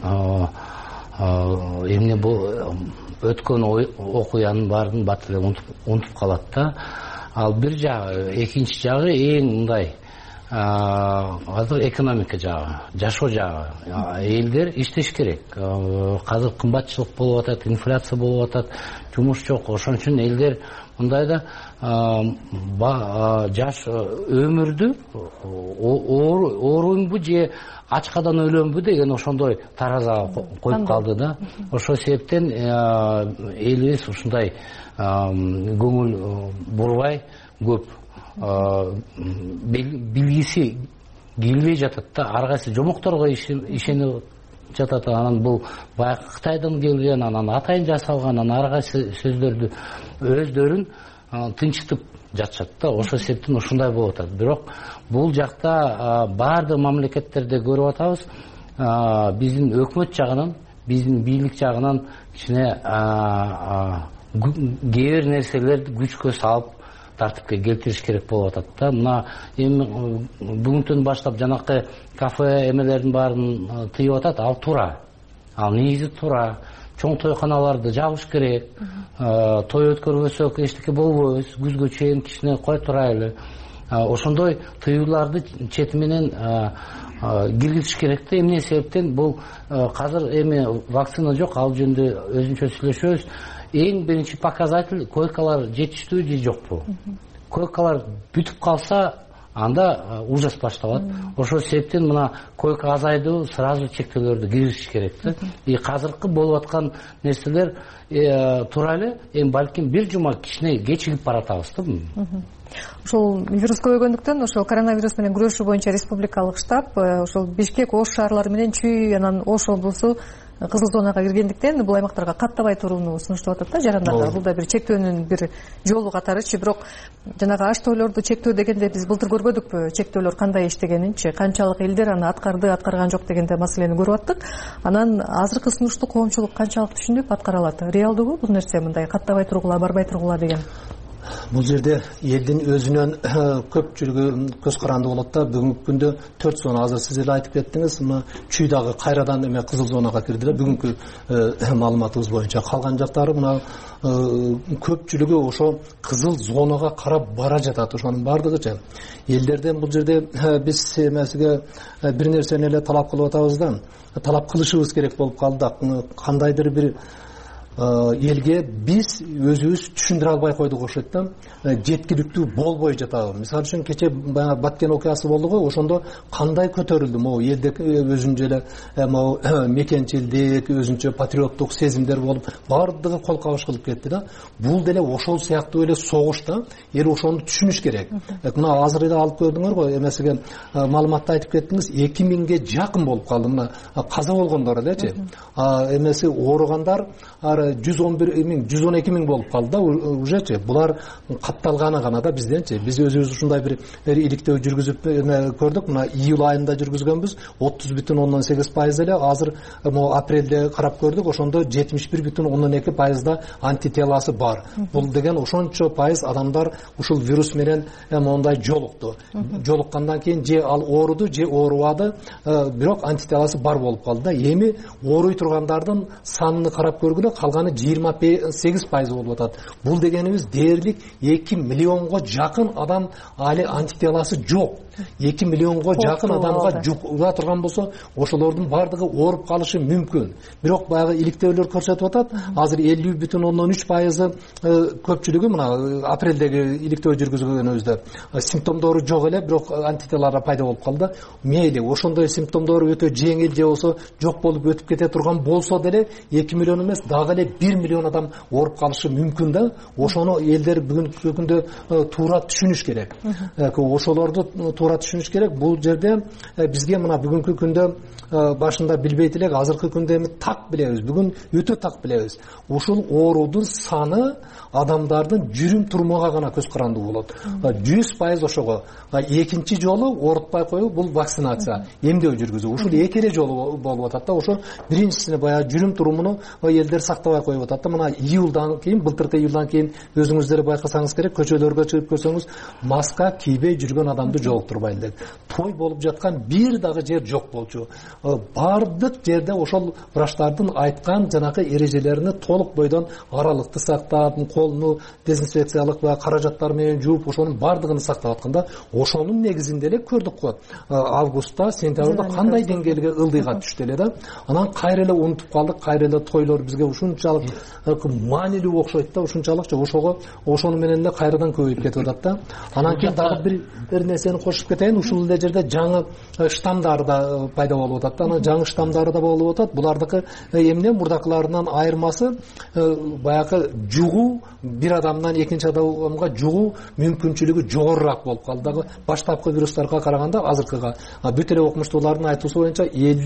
эмне өткөн окуянын баарын бат эле унутуп калат да. Ал бир жагы, экинчи жагы эң мындай азыр экономика жагы, жашоо жагы. Элдер иштеш керек. Азыр кымбатчылык болуп атат, инфляция болуп атат, жумуш жок. Ошон үчүн элдер мындайда жаш өмүрдү оорумбу же ачкадан өлөмбү деген ошондой таразага коюп калды да. Ошол себептен элибиз ушундай көңүл бурбай көп билгиси келбей жатат да. Ар кайсы жомокторго ишенип жатат. Анан бул баягы Кытайдан келген, анан атайын жасалган, анан ар кайсы сөздөрдү өздөрүн тынчытып жатышат да. Ошол себептен ушундай болуп атат. Бирок бул жакта баардык мамлекеттерде көрүп атабыз, биздин өкмөт жагынан, биздин бийлик жагынан кичине кээ бир нерселерди күчкө салып тартипке келтириш керек болуп атат да. Мына эми бүгүнтөн баштап жанакы кафе эмелердин баарын тыйып атат. Ал туура. Ал негизи туура. Чоң тойканаларды жабыш керек. Той өткөрбөсөк эчтеке болбойбуз. Күзгө чейин кичине кой турайлы. Ошондой тыюуларды чети менен киргизиш керек да. Эмне себептен бул азыр эми вакцина жок, ал жөнүндө өзүнчө сүйлөшөбүз. Эң биринчи показатель койкалар жетиштүү же жокпу. Койкалар бүтүп калса, анда ужас башталат. Ошол себептен мына койка азайды, сразу чектөөлөрдү киргизиш керек да. Азыркы болуп аткан нерселер туура эле, эми балким бир жума кичине кечигип баратабыз да. Ошол вирус көбөйгөндүктөн ошол коронавирус менен күрөшүү боюнча республикалык штаб ошол Бишкек, Ош шаарлары менен Чүй, анан Ош облусу кызыл зонага киргендиктен бул аймактарга каттабай турууну сунуштап атат да жарандарга. Бул да бир чектөөнүн бир жолу катарычы. Бирок жанагы аш тойлорду чектөө дегенде биз былтыр көрбөдүкпү чектөөлөр кандай иштегенинчи, канчалык элдер аны аткарды, аткарган жок дегенде маселени көрүп аттык. Анан азыркы сунушту коомчулук канчалык түшүнүп аткара алат? Реалдугу бул нерсе мындай каттабай тургула, барбай тургула деген? Бул жерде элдин өзүнөн көпчүлүгү көз каранды болот да. Бүгүнкү күндө 4 зона, азыр сиз эле айтып кеттиңиз, мына Чүйдагы кайрадан эме кызыл зонага кирди. Бүгүнкү маалыматыбыз боюнча калган жактары мына көпчүлүгү ошо кызыл зонага карап бара жатат. Ошонун бардыгыча элдерден бул жерде биз эмесиге бир нерсени эле талап кылып атабыз да. Талап кылышыбыз керек болуп калды. Кандайдыр бир элге биз өзүбүз түшүндүрө албай койдук окшойт да. Жеткиликтүү болбой жатабы. Мисалы үчүн кече баягы Баткен окуясы болду го, ошондо кандай көтөрүлдү могу элде өзүнчө эле могу мекенчилдик, өзүнчө патриоттук сезимдер болуп, баардыгы кол кабыш кылып кетти да. Бул деле ошол сыяктуу эле согуш да. Эл ошону түшүнүш керек. Мына азыр эле алып көрдүңөр го, эмесиге маалыматта айтып кеттиңиз, 2000ге жакын болуп калды. Мына каза болгондор элечи. Эмеси ооругандар 112 миң болуп калды да ужечи. Булар катталганы гана да бизденчи. Биз өзүбүз ушундай бир иликтөө жүргүзүп көрдүк. Мына июль айында жүргүзгөнбүз. 30,8% эле. Азыр апрелде карап көрдүк. Ошондо 71,2% антителасы бар. Бул деген ошончо пайыз адамдар ушул вирус менен мондай жолукту. Жолуккандан кийин же ал ооруду, же оорубады, бирок антителасы бар болуп калды да. Эми ооруй тургандардын санын карап көргүлө, калганы 28% болуп атат. Бул дегенибиз дээрлик 2 миллионго жакын адам али антителасы жок. 2 миллионго жакын адамга жугула турган болсо, ошолордун бардыгы ооруп калышы мүмкүн. Бирок баягы иликтөөлөр көрсөтүп атат, азыр 50,3% көпчүлүгү мына апрелдеги иликтөө жүргүзгөнүбүздө симптомдору жок эле, бирок антителар пайда болуп калды. Мейли ошондой симптомдору өтө жеңил же болсо жок болуп өтүп кете турган болсо деле 2 миллион эмес, дагы эле 1 миллион адам ооруп калышы мүмкүн да. Ошону элдер бүгүнкү күндө туура түшүнүш керек. Ошолорду туура түшүнүш керек. Бул жерде бизге мына бүгүнкү күндө башында билбейт элек, азыркы күндө эми так билебиз. Бүгүн өтө так билебиз. Ушул оорудун саны адамдардын жүрүм турмуга гана көз каранды болот. 100% ошого. Экинчи жолу оорутпай коюу бул вакцинация, эмдөө жүргүзүү. Ушул эки эле жолу болуп атат да. Ошо биринчисине баягы жүрүм турумуну элдер сактабай коюп атат да. Мына июлдан кийин, былтыркы июлдан кийин өзүңүздөр байкасаңыз керек, көчөлөргө чыгып көрсөңүз, маска кийбей жүргөн адамды жолуктурбайлы деп. Той болуп жаткан бир дагы жер жок болчу. Бардык жерде ошол врачтардын айткан жанакы эрежелерини толук бойдон аралыкты сактап, колуну дезинфекциялык каражаттар менен жууп, ошонун бардыгын сактап атканда, ошонун негизинде эле көрдүк го. Августта, сентябрда кандай деңгээлге ылдыйга түштү эле да. Анан кайра эле унутуп калдык, кайра эле тойлор бизге ушунчалык маанилүү окшойт да, ушунчалыкча ошону менен эле кайрадан көбөйүп кетип атат да. Анан кийин дагы бир нерсени кошуп кетейин. Ушул эле жерде жаңы штамдар да пайда болуп атат да. Анан жаңы штамдары да болуп атат. Булардыкы эмне мурдакыларынан айырмасы, баягы жугуу бир адамдан экинчи адамга жугуу мүмкүнчүлүгү жогорураак болуп калды. Дагы баштапкы вирустарга караганда азыркыга бүт эле окумуштуулардын айтуусу боюнча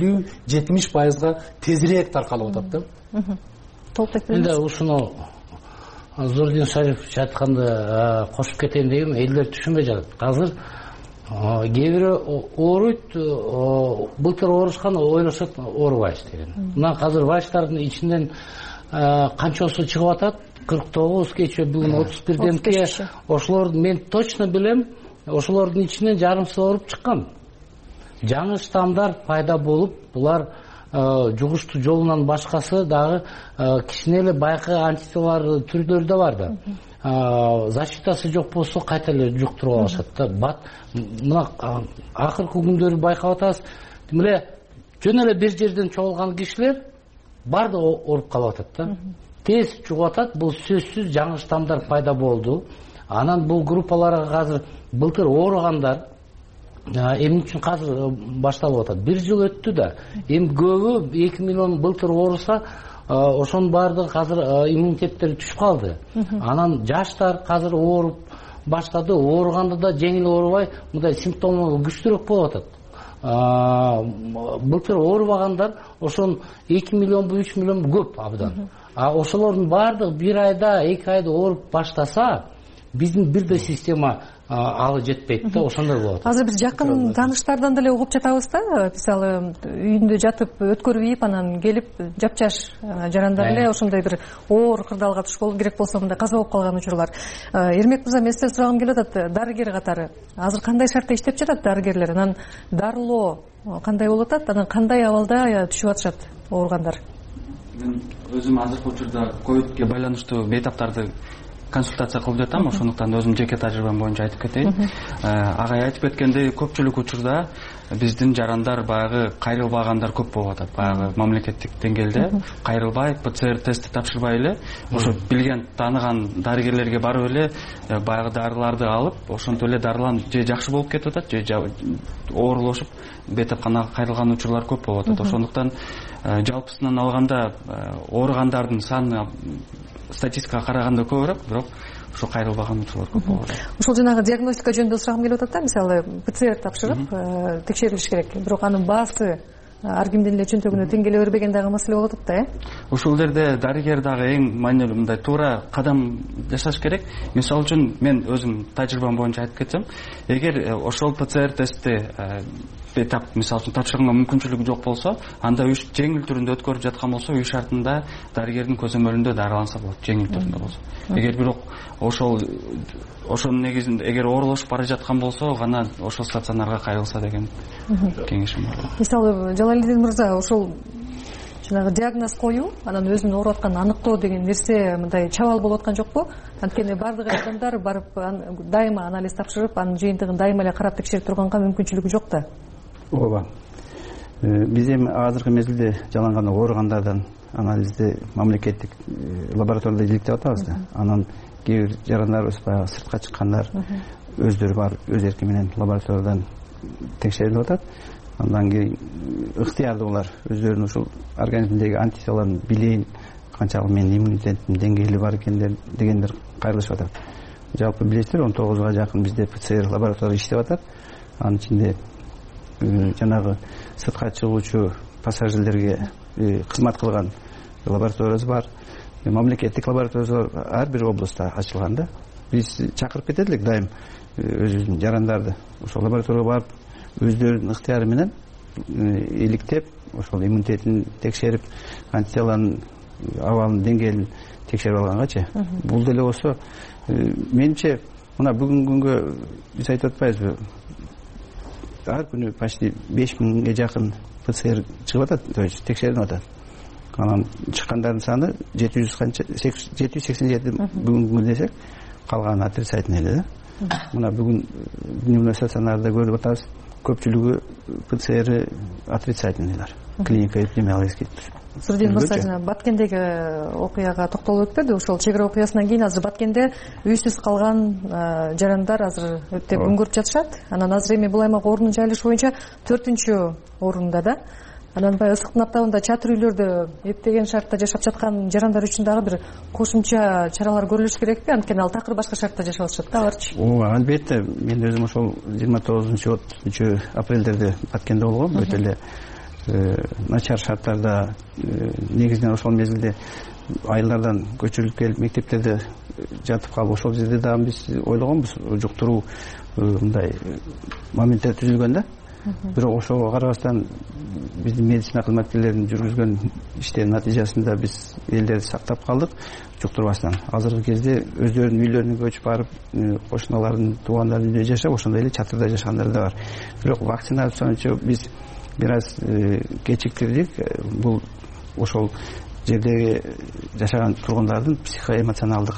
50-70% тезирээк таркалып атат да. Энди ушуну Зурдин Шарипович айтканды кошуп кетейин дегем, элдер түшүнбөй жатат. Азыр кээ бири ооруйт, былтыр оорушкан, ойлошот оорубайбыз деген. Мына азыр врачтардын ичинен канчасы чыгып атат? 49 кече, бүгүн 31-ден ошолорду мен точно билем, ошолордун ичинен жарымсы ооруп чыккан. Жаңы штамдар пайда болуп, булар жугуштуу жолунан башкасы дагы кичине эле байкы антителар түрлөрү да бар да. Защитасы жок болсо кайта эле жуктуруп алышат да. Мына акыркы күндөрү байкап атабыз. Демеле жөн эле бир жерден чогулган кишилер бардыгы ооруп калып атат да. Тез чугуп атат. Бул сөзсүз жаңы штамдар пайда болду. Анан бул группаларга азыр былтыр ооругандар эмне үчүн азыр башталып атат? Бир жыл өттү да. Эми көбү 2 миллион былтыр ооруса, ошонун баардыгы азыр иммунитеттери түшүп калды. Анан жаштар азыр ооруп баштады. Ооруганда да жеңил оорубай, мындай симптому күчтүүрөөк болуп атат. Былтыр оорубагандар ошон 2 миллион, 3 миллион көп абдан. Ошолордун баардыгы бир айда, 2 айда ооруп баштаса, биздин бирдей система алы жетпейт да, ошондой болот. Азыр биз жакын тааныштардан деле угуп жатабыз да, мисалы үйүндө жатып өткөрүп, анан келип жапжаш жарандар эле ошондой бир оор кырдаалга туш болу керек болсо мындай каза болуп калган учурлар. Эрмек мырза, мен сизден сурагым келип атат, дарыгер катары азыр кандай шартта иштеп жатат дарыгерлер? Анан дарылоо кандай болуп атат? Анан кандай абалда түшүп атышат ооругандар? Мен өзүм азыркы учурда ковидке байланыштуу бейтаптарды консультация кылып жатам, ошондуктан өзүм жеке тажрыйбам боюнча айтып кетейин. Агай айтып кеткендей, көпчүлүк учурда биздин жарандар баягы кайрылбагандар көп болуп атат. Баягы мамлекеттик деңгээлде кайрылбай, ПЦР тестти тапшырбай эле, ошо билген, тааныган дарыгерлерге барып эле баягы дарыларды алып, ошентип эле дарыланып, же жакшы болуп кетип атат, же оорулушуп бейтапканага кайрылган учурлар көп болуп атат. Ошондуктан жалпысынан алганда ооругандардын саны статистикага караганда көбүрөөк, бирок ошо кайрылбаган учурлар көп болот. Ошол жанагы диагностика жөнүндө сурагым келип атат да, мисалы ПЦР тапшырып текшерилиш керек, бирок анын баасы ар кимдин эле чөнтөгүнө тең келе бербеген дагы маселе болуп атат да. Ушул жерде дарыгер дагы эң маанилүү мындай туура кадам жасаш керек. Мисалы үчүн мен өзүм тажрыйбам боюнча айтып кетсем, эгер ошол ПЦР тестти бетап мисалы үчүн тапшырганга мүмкүнчүлүгү жок болсо, анда жеңил түрүндө өткөрүп жаткан болсо, үй шартында дарыгердин көзөмөлүндө дарыланса болот, жеңил түрүндө болсо. Эгер бирок ошонун негизинде эгер оорулашып бара жаткан болсо гана ошол стационарга кайрылса деген кеңешим бар. Мисалы Жалалидин мырза, ошол жанагы диагноз коюу, анан өзүнүн ооруп атканын аныктоо деген нерсе мындай чабал болуп аткан жокпу? Анткени бардык адамдар барып дайыма анализ тапшырып, анын жыйынтыгын дайыма эле карап текшерип турганга мүмкүнчүлүгү жок да. Ооба. Биз эми азыркы мезгилде жаланган ооругандардан анализди мамлекеттик лабораторияда иликтеп атабыз да. Анан кээ бир жарандарыбыз баягы сыртка чыккандар өздөрү бар өз эрки менен лабораториядан текшерилип атат. Андан кийин ыктыярдуулар өздөрүнүн ушул организмдеги антителолорун билейин, канчалык менин иммунитеттин деңгээли бар экендер дегендер кайрылышып атат. Жалпы билесиздер, 19га жакын бизде ПЦР лаборатория иштеп атат. Анын ичинде жанагы сыртка чыгуучу пассажирлерге кызмат кылган лабораториябыз бар. Мамлекеттик лабораториябыз ар бир областта ачылган да. Биз чакырып кетет элек дайым өзүбүздүн жарандарды ошол лабораторияга барып өздөрүнүн ыктыяры менен иликтеп, ошол иммунитетин текшерип, антителонун абалын деңгээлин текшерип алгангачы. Бул деле болсо, менимче, мына бүгүнкү күнгө биз айтып атпайбызбы? Ар күнү почти 5000ге жакын ПЦР чыгып атат, то есть текшерилип атат. Анан чыккандардын саны 787 бүгүнкү күндө десек, калганы отрицательный эле да. Мына бүгүн дневной стационарда көрүп атабыз, көпчүлүгү ПЦР отрицательныйлар. Клиника эпидемиологический. Сурдин мырза, Баткендеги окуяга токтолуп өтпөдү. Ошол чек ара окуясынан кийин азыр Баткенде үйсүз калган жарандар азыр өтө күн көрүп жатышат. Анан азыр эми бул аймак ордунун жайылышы боюнча 4-орунда да. Анан баягы ысыктын аптабында чатыр үйлөрдө эптеген шартта жашап жаткан жарандар үчүн дагы бир кошумча чаралар көрүлүш керекпи? Анткени ал такыр башка шартта жашап атышат да аларчы. Ооба, албетте. Мен өзүм ошол 29-30 апрелдерде Баткенде болгом. Өтө эле начар шарттарда, негизинен ошол мезгилде айылдардан көчүрүлүп келип мектептерде жатып калып, ошол жерде дагы биз ойлогонбуз, жуктуруу мындай моменттер түзүлгөн да. Бирок ошого карабастан биздин медицина кызматкерлеринин жүргүзгөн иштеринин натыйжасында биз элдерди сактап калдык жуктурбастан. Азыркы кезде өздөрүнүн үйлөрүнө көчүп барып, кошуналардын, туугандардын үйүндө жашап, ошондой эле чатырда жашагандар да бар. Бирок вакцинацияны биз бир аз кечиктирдик. Бул ошол жердеги жашаган тургундардын психоэмоционалдык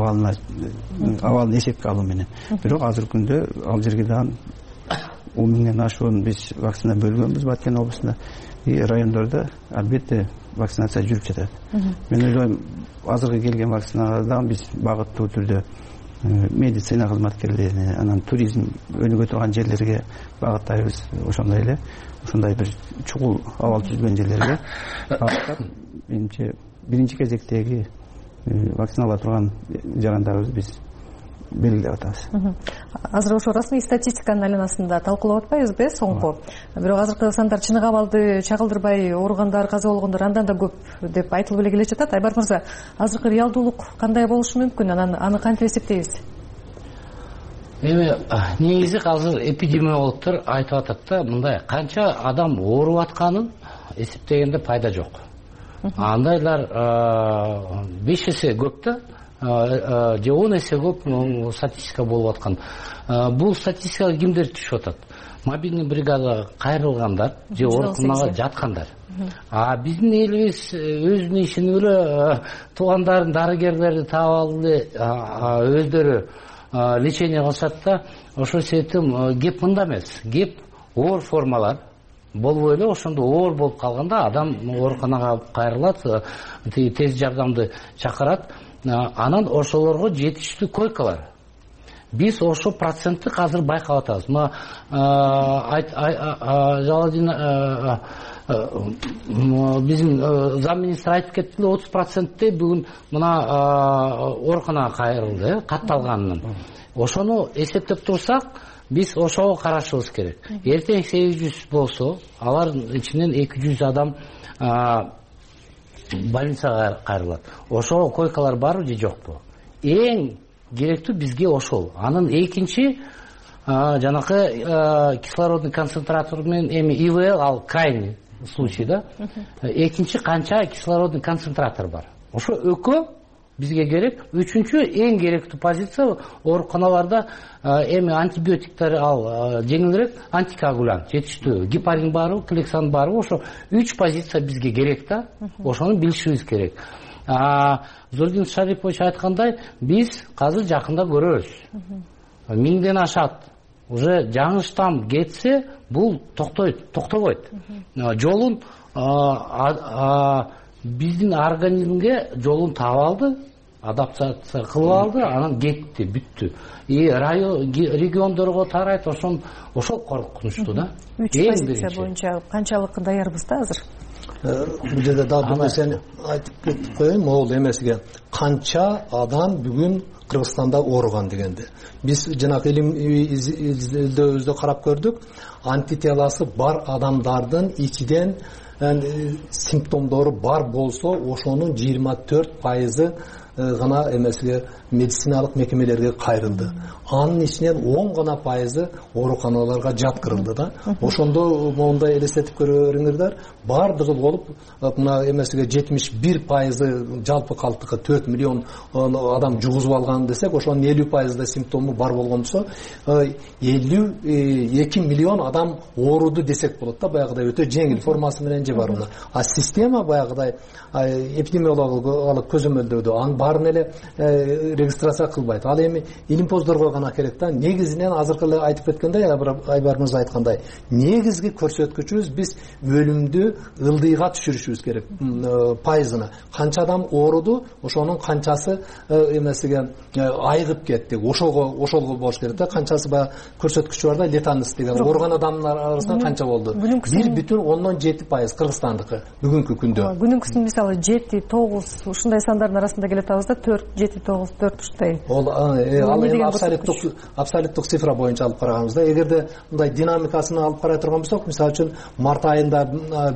абалын эсепке алуу менен. Бирок азыркы күндө ал жерге дагы 10 миңден ашуун биз вакцина бөлгөнбүз Баткен облусунда. Райондордо албетте вакцинация жүрүп жатат. Мен ойлойм, азыркы келген вакциналарда дагы биз багыттуу түрдө медицина кызматкерлерине, анан туризм өнүгө турган жерлерге багыттайбыз. Ошондой эле, ошондой бир чугул абал түзүлгөн жерлерге багыттап, менимче биринчи кезектеги вакциналар турган жарандарыбызды биз белгилеп атабыз. Азыр ошо расмий статистиканын айланасында талкуулап атпайбызбы, соңку? Бирок азыркы сандар чыныгы абалды чагылдырбай ооругандар, каза болгондор андан да көп деп айтылып эле келе жатат. Айбар мырза, азыркы реалдуулук кандай болушу мүмкүн? Анан аны кантип эсептейбиз? Эми негизи азыр эпидемиологдор айтып атат да, мындай канча адам ооруп атканын эсептегенде пайда жок. Андайлар 5 эсе көп да, же 10 эсе көп статистика болуп аткан. Бул статистикага кимдер түшүп атат? Мобильный бригада кайрылгандар же ооруканага жаткандар. Биздин элибиз өзүнүн ишин эле туугандарын, дарыгерлерди таап алды, өздөрү лечение кылышат да. Ошол себептен кеп мында эмес. Кеп оор формалар болбой эле ошондо оор болуп калганда адам ооруканага кайрылат, тез жардамды чакырат. Анан ошолорго жетиштүү койкалар. Биз ошо процентти азыр байкап атабыз. Мына Жалалдин биздин замминистр айтып кетти, 30%те бүгүн мына ооруканага кайрылды, катталганын. ошону эсептеп турсак биз ошого карашыбыз керек. Эртең 800 болсо алардын ичинен 200 адам больницага кайрылат. Ошого койкалар барбы же жокпу? Эң керектүү бизге ошол. Анын экинчи жанакы кислородный концентратор менен эми ИВЛ ал крайний случай да. Экинчи канча кислородный концентратор бар. Ошо экөө бизге керек. Үчүнчү эң керектүү позиция ооруканаларда эми антибиотиктер ал жеңилирээк антикоагулянт жетиштүү. Гепарин барбы, клексан барбы? Ошо 3 позиция бизге керек да. Ошону билишибиз керек. Зурдин Шарипович айткандай, биз азыр жакында көрөбүз. 1000ден ашат. Уже жаңы штамм кетсе, бул токтобойт. Жолун биздин организмге жолун таап алды, адаптация кылып алды, анан кетти, бүттү. Региондорго тарайт, ошол коркунучтуу да. 3 позиция боюнча канчалык даярбыз да азыр? Бул жерде дагы бир нерсени айтып кетип коеюн, могул эмесиге. Канча адам бүгүн Кыргызстанда ооруган дегенде. Биз жанагы илим изилдөөбүздө карап көрдүк. Антителасы бар адамдардын ичиден симптомдору бар болсо, ошонун 24% гана эмесиге медициналык мекемелерге кайрылды. Анын ичинен 10 гана пайызы ооруканаларга жаткырылды да. Ошондо моундай элестетип көрөңүздөр, бардыгы болуп мына эмесиге 71% жалпы калктыкка 4 миллион адам жугузуп алган десек, ошонун 50% да симптому бар болгон болсо 52 миллион адам ооруду десек болот да. Баягыдай өтө жеңил формасы менен же баруна. Система баягыдай эпидемиологиялык көзөмөлдөөдө анын баарын эле регистрация кылбайт. Ал эми илимпоздорго гана керек да. Негизинен азыркы эле айтып кеткендей, Айбар мырза айткандай, негизги көрсөткүчүбүз биз өлүмдү ылдыйга түшүрүшүбүз керек пайызына. Канча адам ооруду, ошонун канчасы эмесиге айыгып кетти. Ошолго болуш керек да. Канчасы баягы көрсөткүчү бар да, летальность деген ооруган адамдар арасында канча болду? 1,7% Кыргызстандыкы бүгүнкү күндө. Күнүнкүсүн мисалы 7-9 ушундай сандардын арасында келет абызда 4-7-9-4 ушундай. Ал эми абсолюттук цифра боюнча алып караганыбызда, эгерде мындай динамикасын алып карай турган болсок, мисалы үчүн март айында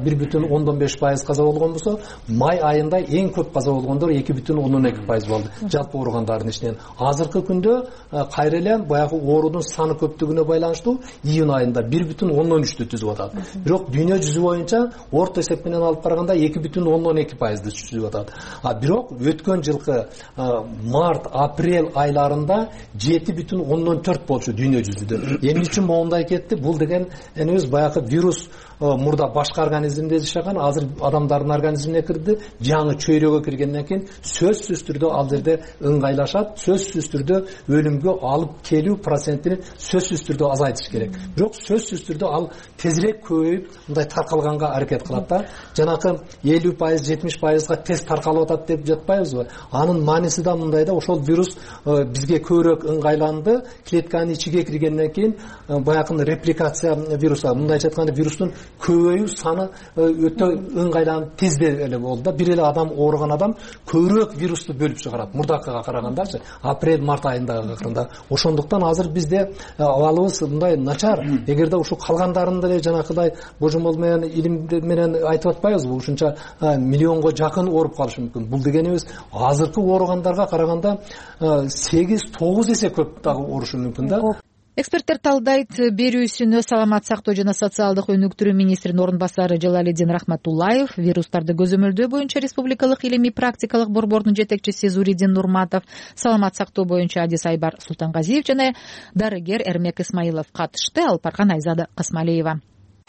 1,5% каза болгон болсо, май айында эң көп каза болгондор 2,12% болду. Жалпы ооругандардын ичинен. Азыркы күндө кайра эле баягы оорудун саны көптүгүнө байланыштуу июнь айында 1,13 түзүп атат. Бирок дүйнө жүзү боюнча орто эсеп менен алып караганда 2,12% түзүп атат. Бирок өткөн жылкы март, апрель айларында 7,14 болчу дүйнө жүзүндө. Эмне үчүн моундай кетти? Бул деген энебиз баягы вирус мурда башка организмде жашаган, азыр адамдардын организмине кирди, жаңы чөйрөгө киргенден кийин сөзсүз түрдө ал жерде ыңгайлашат, сөзсүз түрдө өлүмгө алып келүү процентин сөзсүз түрдө азайтыш керек. Бирок сөзсүз түрдө ал тезирээк көбөйүп, мындай таркалганга аракет кылат да. Жанакы 50%, 70%га тез таркалып атат деп жатпайбызбы? Анын мааниси да мындай да, ошол вирус бизге көбүрөөк ыңгайланды, клетканын ичиге киргенден кийин баягы репликация вируса, мындайча айтканда вирустун көбөйүү саны өтө ыңгайланып тезде эле болду да. Бир эле адам ооруган адам көбүрөөк вирусту бөлүп чыгарат мурдакыга карагандачы, апрель-март айындагы акырында. Ошондуктан азыр бизде абалыбыз мындай начар. Эгерде ушу калгандарын деле жанакыдай божомол менен илим менен айтып атпайбызбы? Ушунча миллионго жакын ооруп калышы мүмкүн. Бул дегенибиз азыркы ооругандарга караганда 8-9 эсе көп дагы оорушу мүмкүн да. Эксперттер талдайт, берүүсүнө саламат сактоо жана социалдык өнүктүрүү министринин орун басары Жалалидин Рахматуллаев, вирустарды көзөмөлдөө боюнча республикалык илимий практикалык борбордун жетекчиси Зуридин Нурматов, саламат сактоо боюнча адис Айбар Султангазиев жана дарыгер Эрмек Исмаилов катышты. Алып барган Айзада Касмалиева.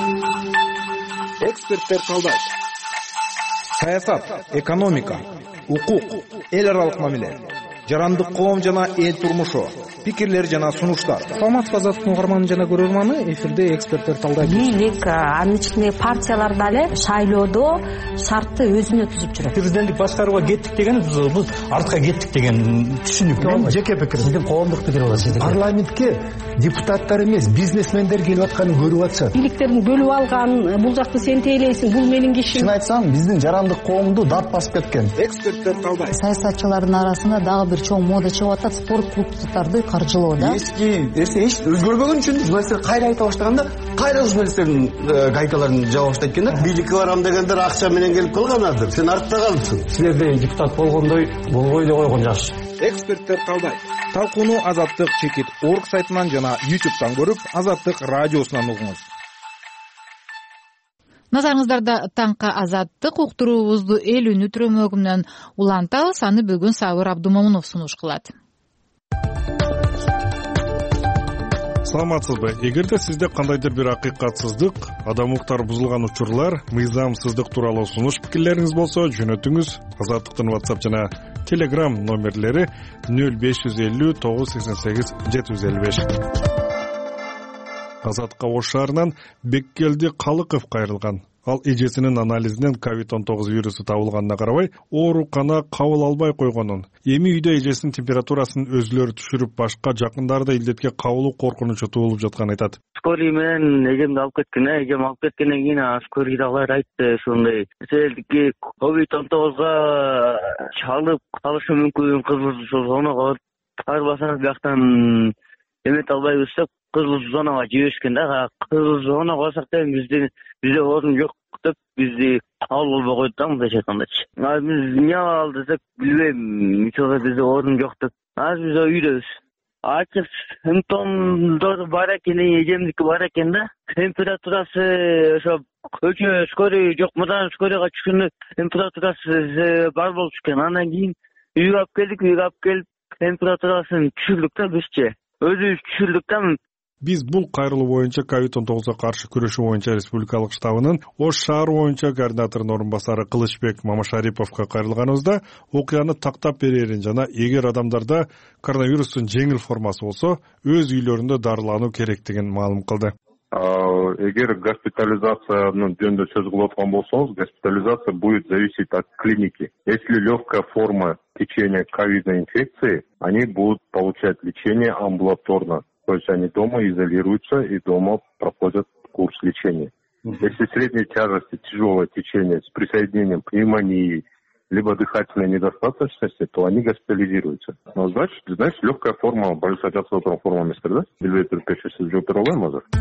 Эксперттер талдайт. Саясат, экономика, укук, эл аралык мамиле, жарандык коом жана эл турмушу, пикирлер жана сунуштар. Саламат Казактын угарманы жана көрөрманы эфирде эксперттер талдайт. Бийлик, анын ичинде партиялар дагы шайлоодо шартты өзүнө түзүп жүрөт. Президенттик башкарууга кеттик деген биз артка кеттик деген түшүнүк. Мен жеке пикирим. Сиздин коомдук пикир болот. Парламентке депутаттар эмес, бизнесмендер келип атканын көрүп атышат. Бийликтердин бөлүп алган, бул жакты сен тейлейсиң, бул менин кишим. Чын айтсам, биздин жарандык коомду дат басып кеткен. Эксперттер талдайт. Саясатчылардын арасында дагы бир бир чоң мода чыгып атат, спорт клубдарды каржылоо да. Эски эч өзгөрбөгөн үчүн журналисттер кайра айта баштаганда кайра журналисттердин гайкаларын жаба баштайт экен да. Бийликке барам дегендер акча менен келип калганадыр. Сен артта калыпсың. Силерде депутат болгондой болбой эле койгон жакшы. Эксперттер калдайт. Талкууну Азаттык.org сайтынан жана YouTube'дан көрүп, Азаттык радиосунан угуңуз. Назарыңыздарда таңкы Азаттык уктуруубузду эл үнү түрөмөгү менен улантабыз. Аны бүгүн Сабыр Абдумомунов сунуш кылат. Саламатсызбы? Эгерде сизде кандайдыр бир акыйкатсыздык, адам укуктары бузулган учурлар, мыйзамсыздык тууралуу сунуш пикирлериңиз болсо, жөнөтүңүз. Азаттыктын WhatsApp жана Telegram номерлери 0550 988 755. Азаттыкка Ош шаарынан Беккелди Калыков кайрылган. Ал эжесинин анализинен COVID-19 вирусу табылганына карабай, оорукана кабыл албай койгонун. Эми үйдө эжесинин температурасын өзүлөрү түшүрүп, башка жакындары да илдетке кабылуу коркунучу туулуп жатканын айтат. Скорый менен эжемди алып кеткен, эжем алып кеткенден кийин скорыйдагылар айтты ушундай. Силердики COVID-19га чалып калышы мүмкүн, кызыл зонага тарбасаңыз бияктан эмете албайбыз деп кызыл зонага жиберишкен да. Кызыл зонага барсак да бизде орун жок деп бизди кабыл албай койду да, мындайча айткандачы. Биз эмне алды деп билбейм. Мисалга бизде орун жок деп. Азыр биз үйдөбүз. Ачык симптомдор бар экен, эжемдики бар экен да. Температурасы ошо көчө скорый жок, мындан скорыйга түшкөндө температурасы бар болуп чыккан. Андан кийин үйгө алып келип температурасын түшүрдүк да бизче. Өзүбүз түшүрдүк да. Биз бул кайрылуу боюнча COVID-19га каршы күрөшүү боюнча республикалык штабынын Ош шаары боюнча координаторунун орун басары Кылычбек Мамашариповго кайрылганыбызда окуяны тактап берерин жана эгер адамдарда коронавирустун жеңил формасы болсо, өз үйлөрүндө дарылануу керектигин маалым кылды. Эгер госпитализациянын жөнүндө сөз кылып аткан болсоңуз, госпитализация будет зависеть от клиники. Если легкая форма течения ковидной инфекции, они будут получать лечение амбулаторно. То есть они дома изолируются и дома проходят курс лечения. Если средней тяжести тяжелое течение с присоединением пневмонии либо дыхательной недостаточности, то они госпитализируются. Но значит, легкая форма больница жатып форма эместир да? Билбей пешесиз жооп бере албайм азыр.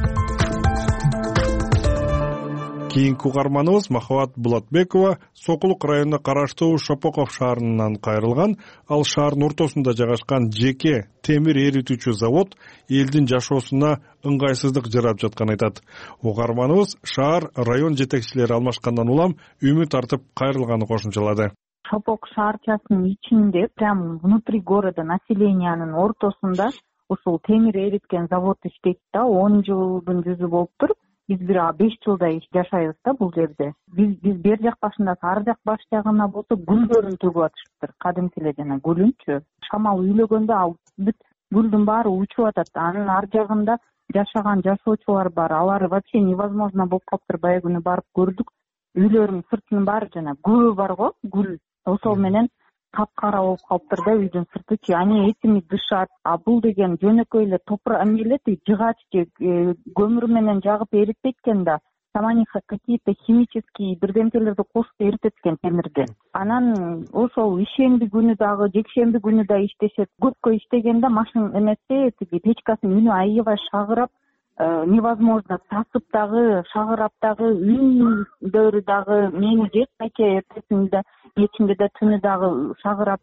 Кийинки угарманыбыз Махабат Булатбекова Сокулук районуна караштуу Шопоков шаарынан кайрылган. Ал шаардын ортосунда жайгашкан жеке темир эритүүчү завод элдин жашоосуна ыңгайсыздык жарап жатканын айтат. Угарманыбыз шаар район жетекчилери алмашкандан улам үмүт артып кайрылганын кошумчалады. Шопок шаарчасынын ичинде, прямо внутри города, населениянын ортосунда ушул темир эриткен завод иштейт да. 10 жылдын жүзү болуптур. Биз 5 жылдай жашайбыз да бул жерде. Биз бер жак башында, ар жак баш жагына болсо гүлдөрүн төгүп атышыптыр. Кадимки эле жана гүлүнчү. Шамал үйлөгөндө ал бүт гүлдүн баары учуп атат. Анын ар жагында жашаган жашоочулар бар. Алар вообще невозможно болуп калыптыр. Баягы күнү барып көрдүк. Үйлөрүнүн сыртынын баары жана гүлү бар го, гүл. Ошол менен капкара болуп калыптыр да үйдүн сыртычы. Ани этими дышат. А бул деген жөнөкөй эле топур эмелет, жыгач же көмүр менен жагып эритет экен да. Самани какие-то химические бирдемчелерди кошуп эритет экен темирди. Анан ошол ишемби күнү дагы, жекшемби күнү да иштешет. Көпкө иштегенде машин эмесе, тиги печкасынын үнү аябай шагырап, невозможно тасып дагы, шагырап дагы, үндөрү дагы мени жетпейт, эртесинде кечинде да түнү дагы шагырап,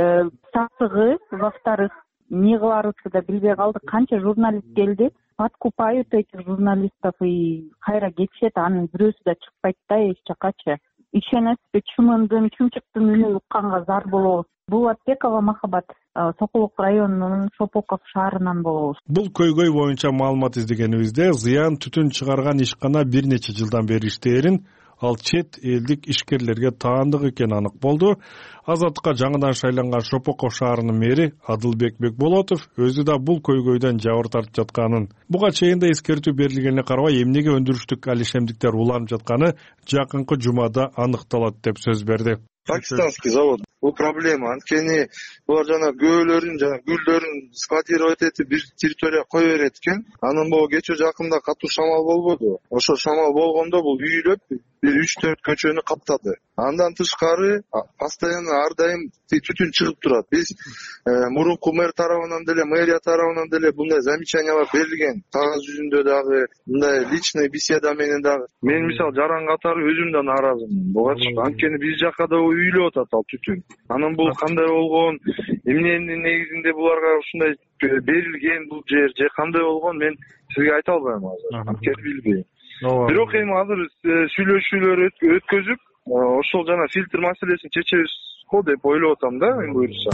сасыгы, во-вторых, эмне кыларыбызды да билбей калдык. Канча журналист келди, подкупают этих журналистов и кайра кетишет, анын бирөөсү да чыкпайт да эч жакачы. Ишенесизби, чымындын, чымчыктын үнүн укканга зар болобуз. Булатбекова Махабат, Сокулук районунун Шопоков шаарынан болобуз. Бул көйгөй боюнча маалымат издегенибизде зыян түтүн чыгарган ишкана бир нече жылдан бери иштээрин, ал чет элдик ишкерлерге таандык экени анык болду. Азаттыкка жаңыдан шайланган Шопоков шаарынын мэри Адылбек Бекболотов өзү да бул көйгөйдөн жабыр тартып жатканын, буга чейин да эскертүү берилгенине карабай эмнеге өндүрүштүк алишемдиктер уланып жатканы жакынкы жумада аныкталат деп сөз берди. Пакистанский завод. Бул проблема. Анткени булар жана көөлөрүн, жана гүлдөрүн складировать этип бир территорияга кое берет экен. Анын могу кечээ жакында катуу шамал болбоду. Ошо шамал болгондо бул үйлөп бир 3-4 көчөнү каптады. Андан тышкары постоянно ар дайым түтүн чыгып турат. Биз мурунку мэр тарабынан деле, мэрия тарабынан деле мындай замечаниялар берилген. Кагаз жүзүндө дагы, мындай личный беседа менен дагы. Мен мисалы жаран катары өзүм да нааразымын. Бугачы анткени биз жакка да үйүлүп атат ал түтүн. Анан бул кандай болгон, эмненин негизинде буларга ушундай берилген бул жер же кандай болгон мен сизге айта албайм азыр. Анткени билбейм. Бирок эми азыр сүйлөшүүлөр өткөзүп, ошол жана фильтр маселесин чечебиз го деп ойлоп атам да, эми буюрса.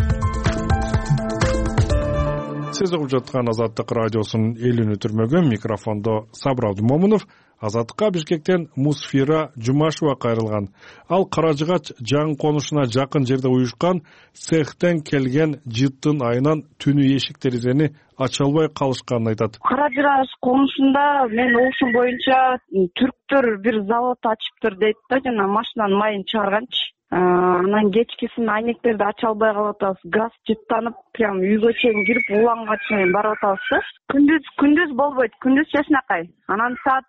Сиз угуп жаткан Азаттык радиосунун эл үнү түрмөгү, микрофондо Сабыр Абдумомунов. Азаттыкка Бишкектен Мусфира Жумашева кайрылган. Ал Каражыгач жаңы конушуна жакын жерде уюшкан цехтен келген жыттын айынан түнү эшик терезени ача албай калышканын айтат. Каражыгач конушунда мен угушум боюнча түрктөр бир завод ачыптыр дейт да, жана машинанын майын чыгарганчы. Анан кечкисин айнектерди ача албай калып атабыз. Газ жыттанып, прям үйгө чейин кирип уланга чейин барып атабыз да. Күндүз болбойт, күндүз чачынакай. Анан саат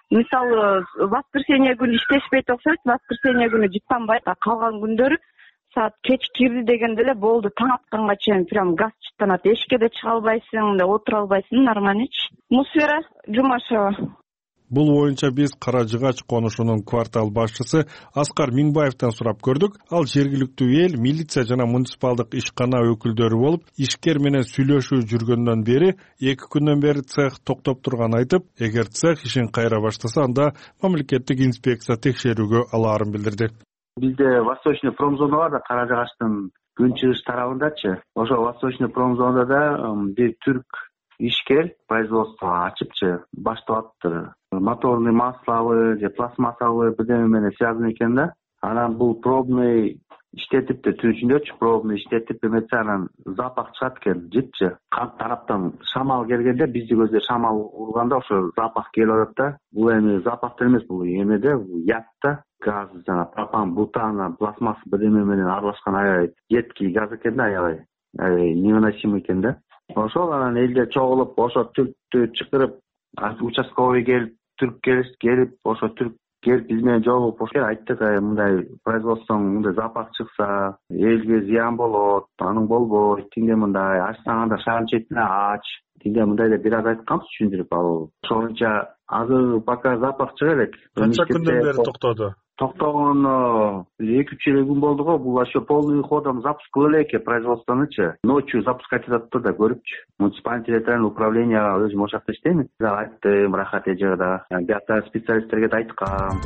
мисалы воскресенье күнү иштешпейт окшойт, воскресенье күнү жыттанбайт, калган күндөрү саат кеч кирди дегенде эле болду, таң атканга чейин прям газ жыттанат. Эшикке да чыга албайсың, да отура албайсың, нормальныйчы. Мусфира Жумашева. Бул боюнча биз Каражыгач конушунун квартал башчысы Аскар Миңбаевден сурап көрдүк. Ал жергиликтүү эл, милиция жана муниципалдык ишкана өкүлдөрү болуп, ишкер менен сүйлөшүү жүргөндөн бери 2 күндөн бери цех токтоп турганын айтып, эгер цех ишин кайра баштаса, анда мамлекеттик инспекция текшерүүгө алаарын билдирди. Бизде Восточный промзона бар да, Каражыгачтын күнчыгыш тарабындачы. Ошо Восточный промзонада да бир түрк ишкер производство ачыпчы башталаптыр. Моторный масловый же пластмассовый бирдеме менен связан экен да. Анан бул пробный иштетипти, түнчүндөчү пробный иштетип эметсе анан запах чыгат экен, жытчы. Кант тараптан шамал келгенде, бизди көздөр шамал урганда ошо запах келип атат да. Бул эми запахтар эмес, бул эмеде, бул ят да. Газ жана пропан, бутан, пластмасса бирдеме менен аралашкан аябай едкий газ экен да, аябай невыносимый экен да. Ошол анан элде чогулуп, ошо түрктү чакырып, участковый келип, түрк келип, ошо түрк келип биз менен жолугуп, ошо айттык, мындай производствонун мындай запах чыкса, элге зыян болот, анын болбойт, тиңде мындай, ачсаң анда шаардын четине ач, тиңде мындай деп бир аз айтканбыз, түшүндүрүп ал. Ошонча азыр пока запах чыга элек. Канча күндөн бери токтоду? Токтогон 2-3 күн болду го. Бул ошо полный ходом запуск кылып элек производствонучу. Ночью запускать этип да көрүпчү. Муниципальный территориальный управление өзүм ошакта иштейм. Айттым, рахат эжеда. Бияка специалисттерге да айткам.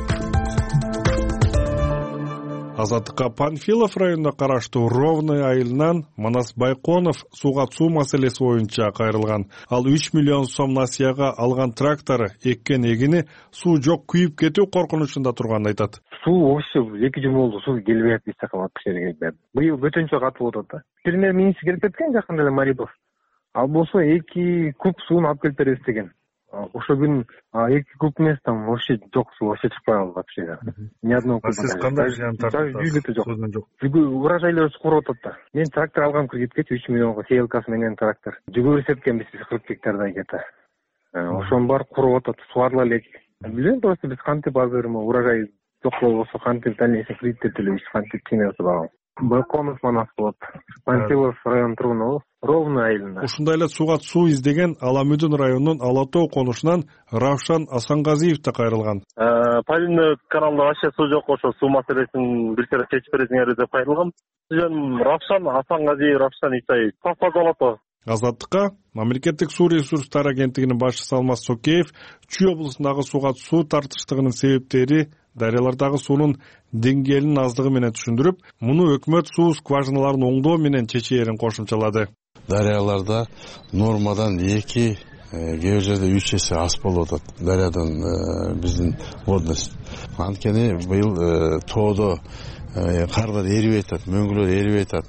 Азаттыкка Панфилов районуна караштуу Ровный айылынан Манас Байконов сууга суу маселеси боюнча кайрылган. Ал 3 миллион сом насыяга алган трактору эккен эгини суу жок күйүп кетүү коркунучунда турганын айтат. Суу ошо 2 жыл болду, суу келбей атат, бисакалап кишерге. Быйыл бөтөнчө катып атат да. Премьер-министр келип кеткен жакында эле Марипов. Ал болсо 2 куб сууну алып келип беребиз деген. Ошо күн 2 куб эмес, там вообще жок суу, вообще чыкпай калды вообще. Ни одного куба. Сиз кандай зыян тартасыз? Жок. Урожайлар куруп атат да. Мен трактор алгам кеткечи 3 миллионго сеялкасы менен трактор. Жүгөрү сепкенбиз 40 гектардай кете. Ошонун баары куруп атат, сугарыла элек. Билем, просто биз кантип азыр урожай жок болбосо кантип дальнейший кредиттер төлөйбүз, кантип кийинебиз багалы. Байконов Манас болот. Панфилов район тургуну, Ровный айылында. Ушундай эле сууга суу издеген Аламүдүн районунун Ала Тоо конушунан Равшан Асангазиев да кайрылган. Падинный каналда вообще суу жок, ошо суу маселесин бир кere чечип бересиңер деп кайрылгам. Сизден Равшан Асангазиев, Равшан Исаев. Совхоз Ала Тоо. Азаттыкка мамлекеттик суу ресурстары агенттигинин башчысы Алмаз Сокеев Чүй облусундагы сууга суу тартыштыгынын себептери дарыялардагы суунун деңгээлинин аздыгы менен түшүндүрүп, муну өкмөт суу скважиналарын оңдоо менен чечээрин кошумчалады. Дарыяларда нормадан 2, кээ бир жерде 3 эсе аз болуп атат. Дарыядан биздин водность. Анткени быйыл тоодо карлар эрибей атат, мөңгүлөр эрибей атат.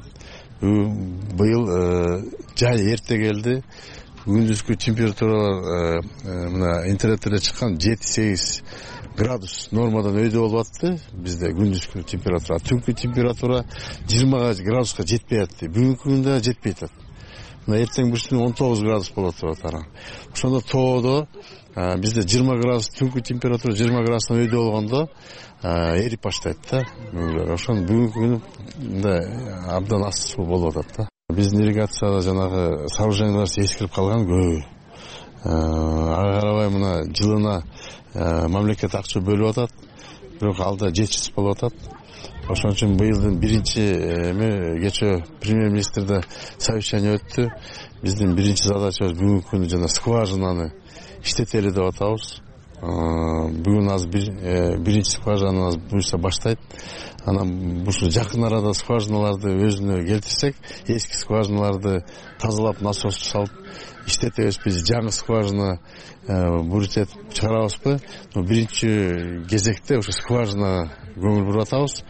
Быйыл жай эрте келди. Күндүзгү температуралар мына интернетте чыккан 7-8 градус нормадан өйдө болуп атты. Бизде күндүзгү температура, түнкү температура 20 градуска жетпей атты. Бүгүнкү күндө жетпей атат. мына эртең бүрсүн 19 градус болот деп атат. Ошондо тоодо бизде 20 градус түнкү температура 20 градустан өйдө болгондо эрип баштайт да. Ошон бүгүнкү күнү мындай абдан ыссы суу болуп атат да. Биздин ирригацияда жанагы сооружениялар эскирип калган көп. Ага карабай мына жылына мамлекет акча бөлүп атат, бирок алда жетишсиз болуп атат. Ошон үчүн быйылдын биринчи кечээ премьер-министрде совещание өттү. Биздин биринчи задачабыз бүгүнкү күнү жана скважинаны иштетели деп атабыз. Бүгүн азыр биринчи скважинаны буюрса баштайт. Анан ушу жакын арада скважиналарды өзүнө келтирсек, эски скважиналарды тазалап насос салып иштетебизби, жаңы скважина буруп чыгарабызбы? Биринчи кезекте ушу скважина көңүл буруп атабыз.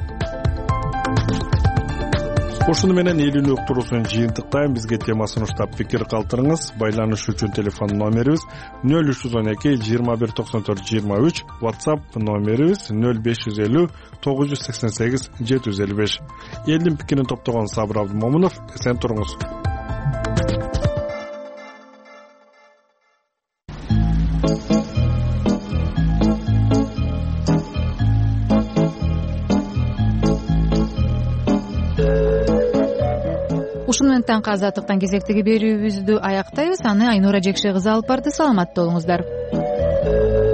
Ушуну менен элүүнү уктуруусун жыйынтыктайм. Бизге темасын уштап пикир калтырыңыз. Байланыш үчүн телефон номерибиз 0312 2194 23, WhatsApp номерибиз 0550 988 755. Элдин пикирин топтогон Сабыр Абдымомунов, эсен туруңуз. Ушуну менен таңкы азаттыктан кезектеги берүүбүздү аяктайбыз. Аны Айнура Жекше кызы алып барды. Саламатта болуңуздар.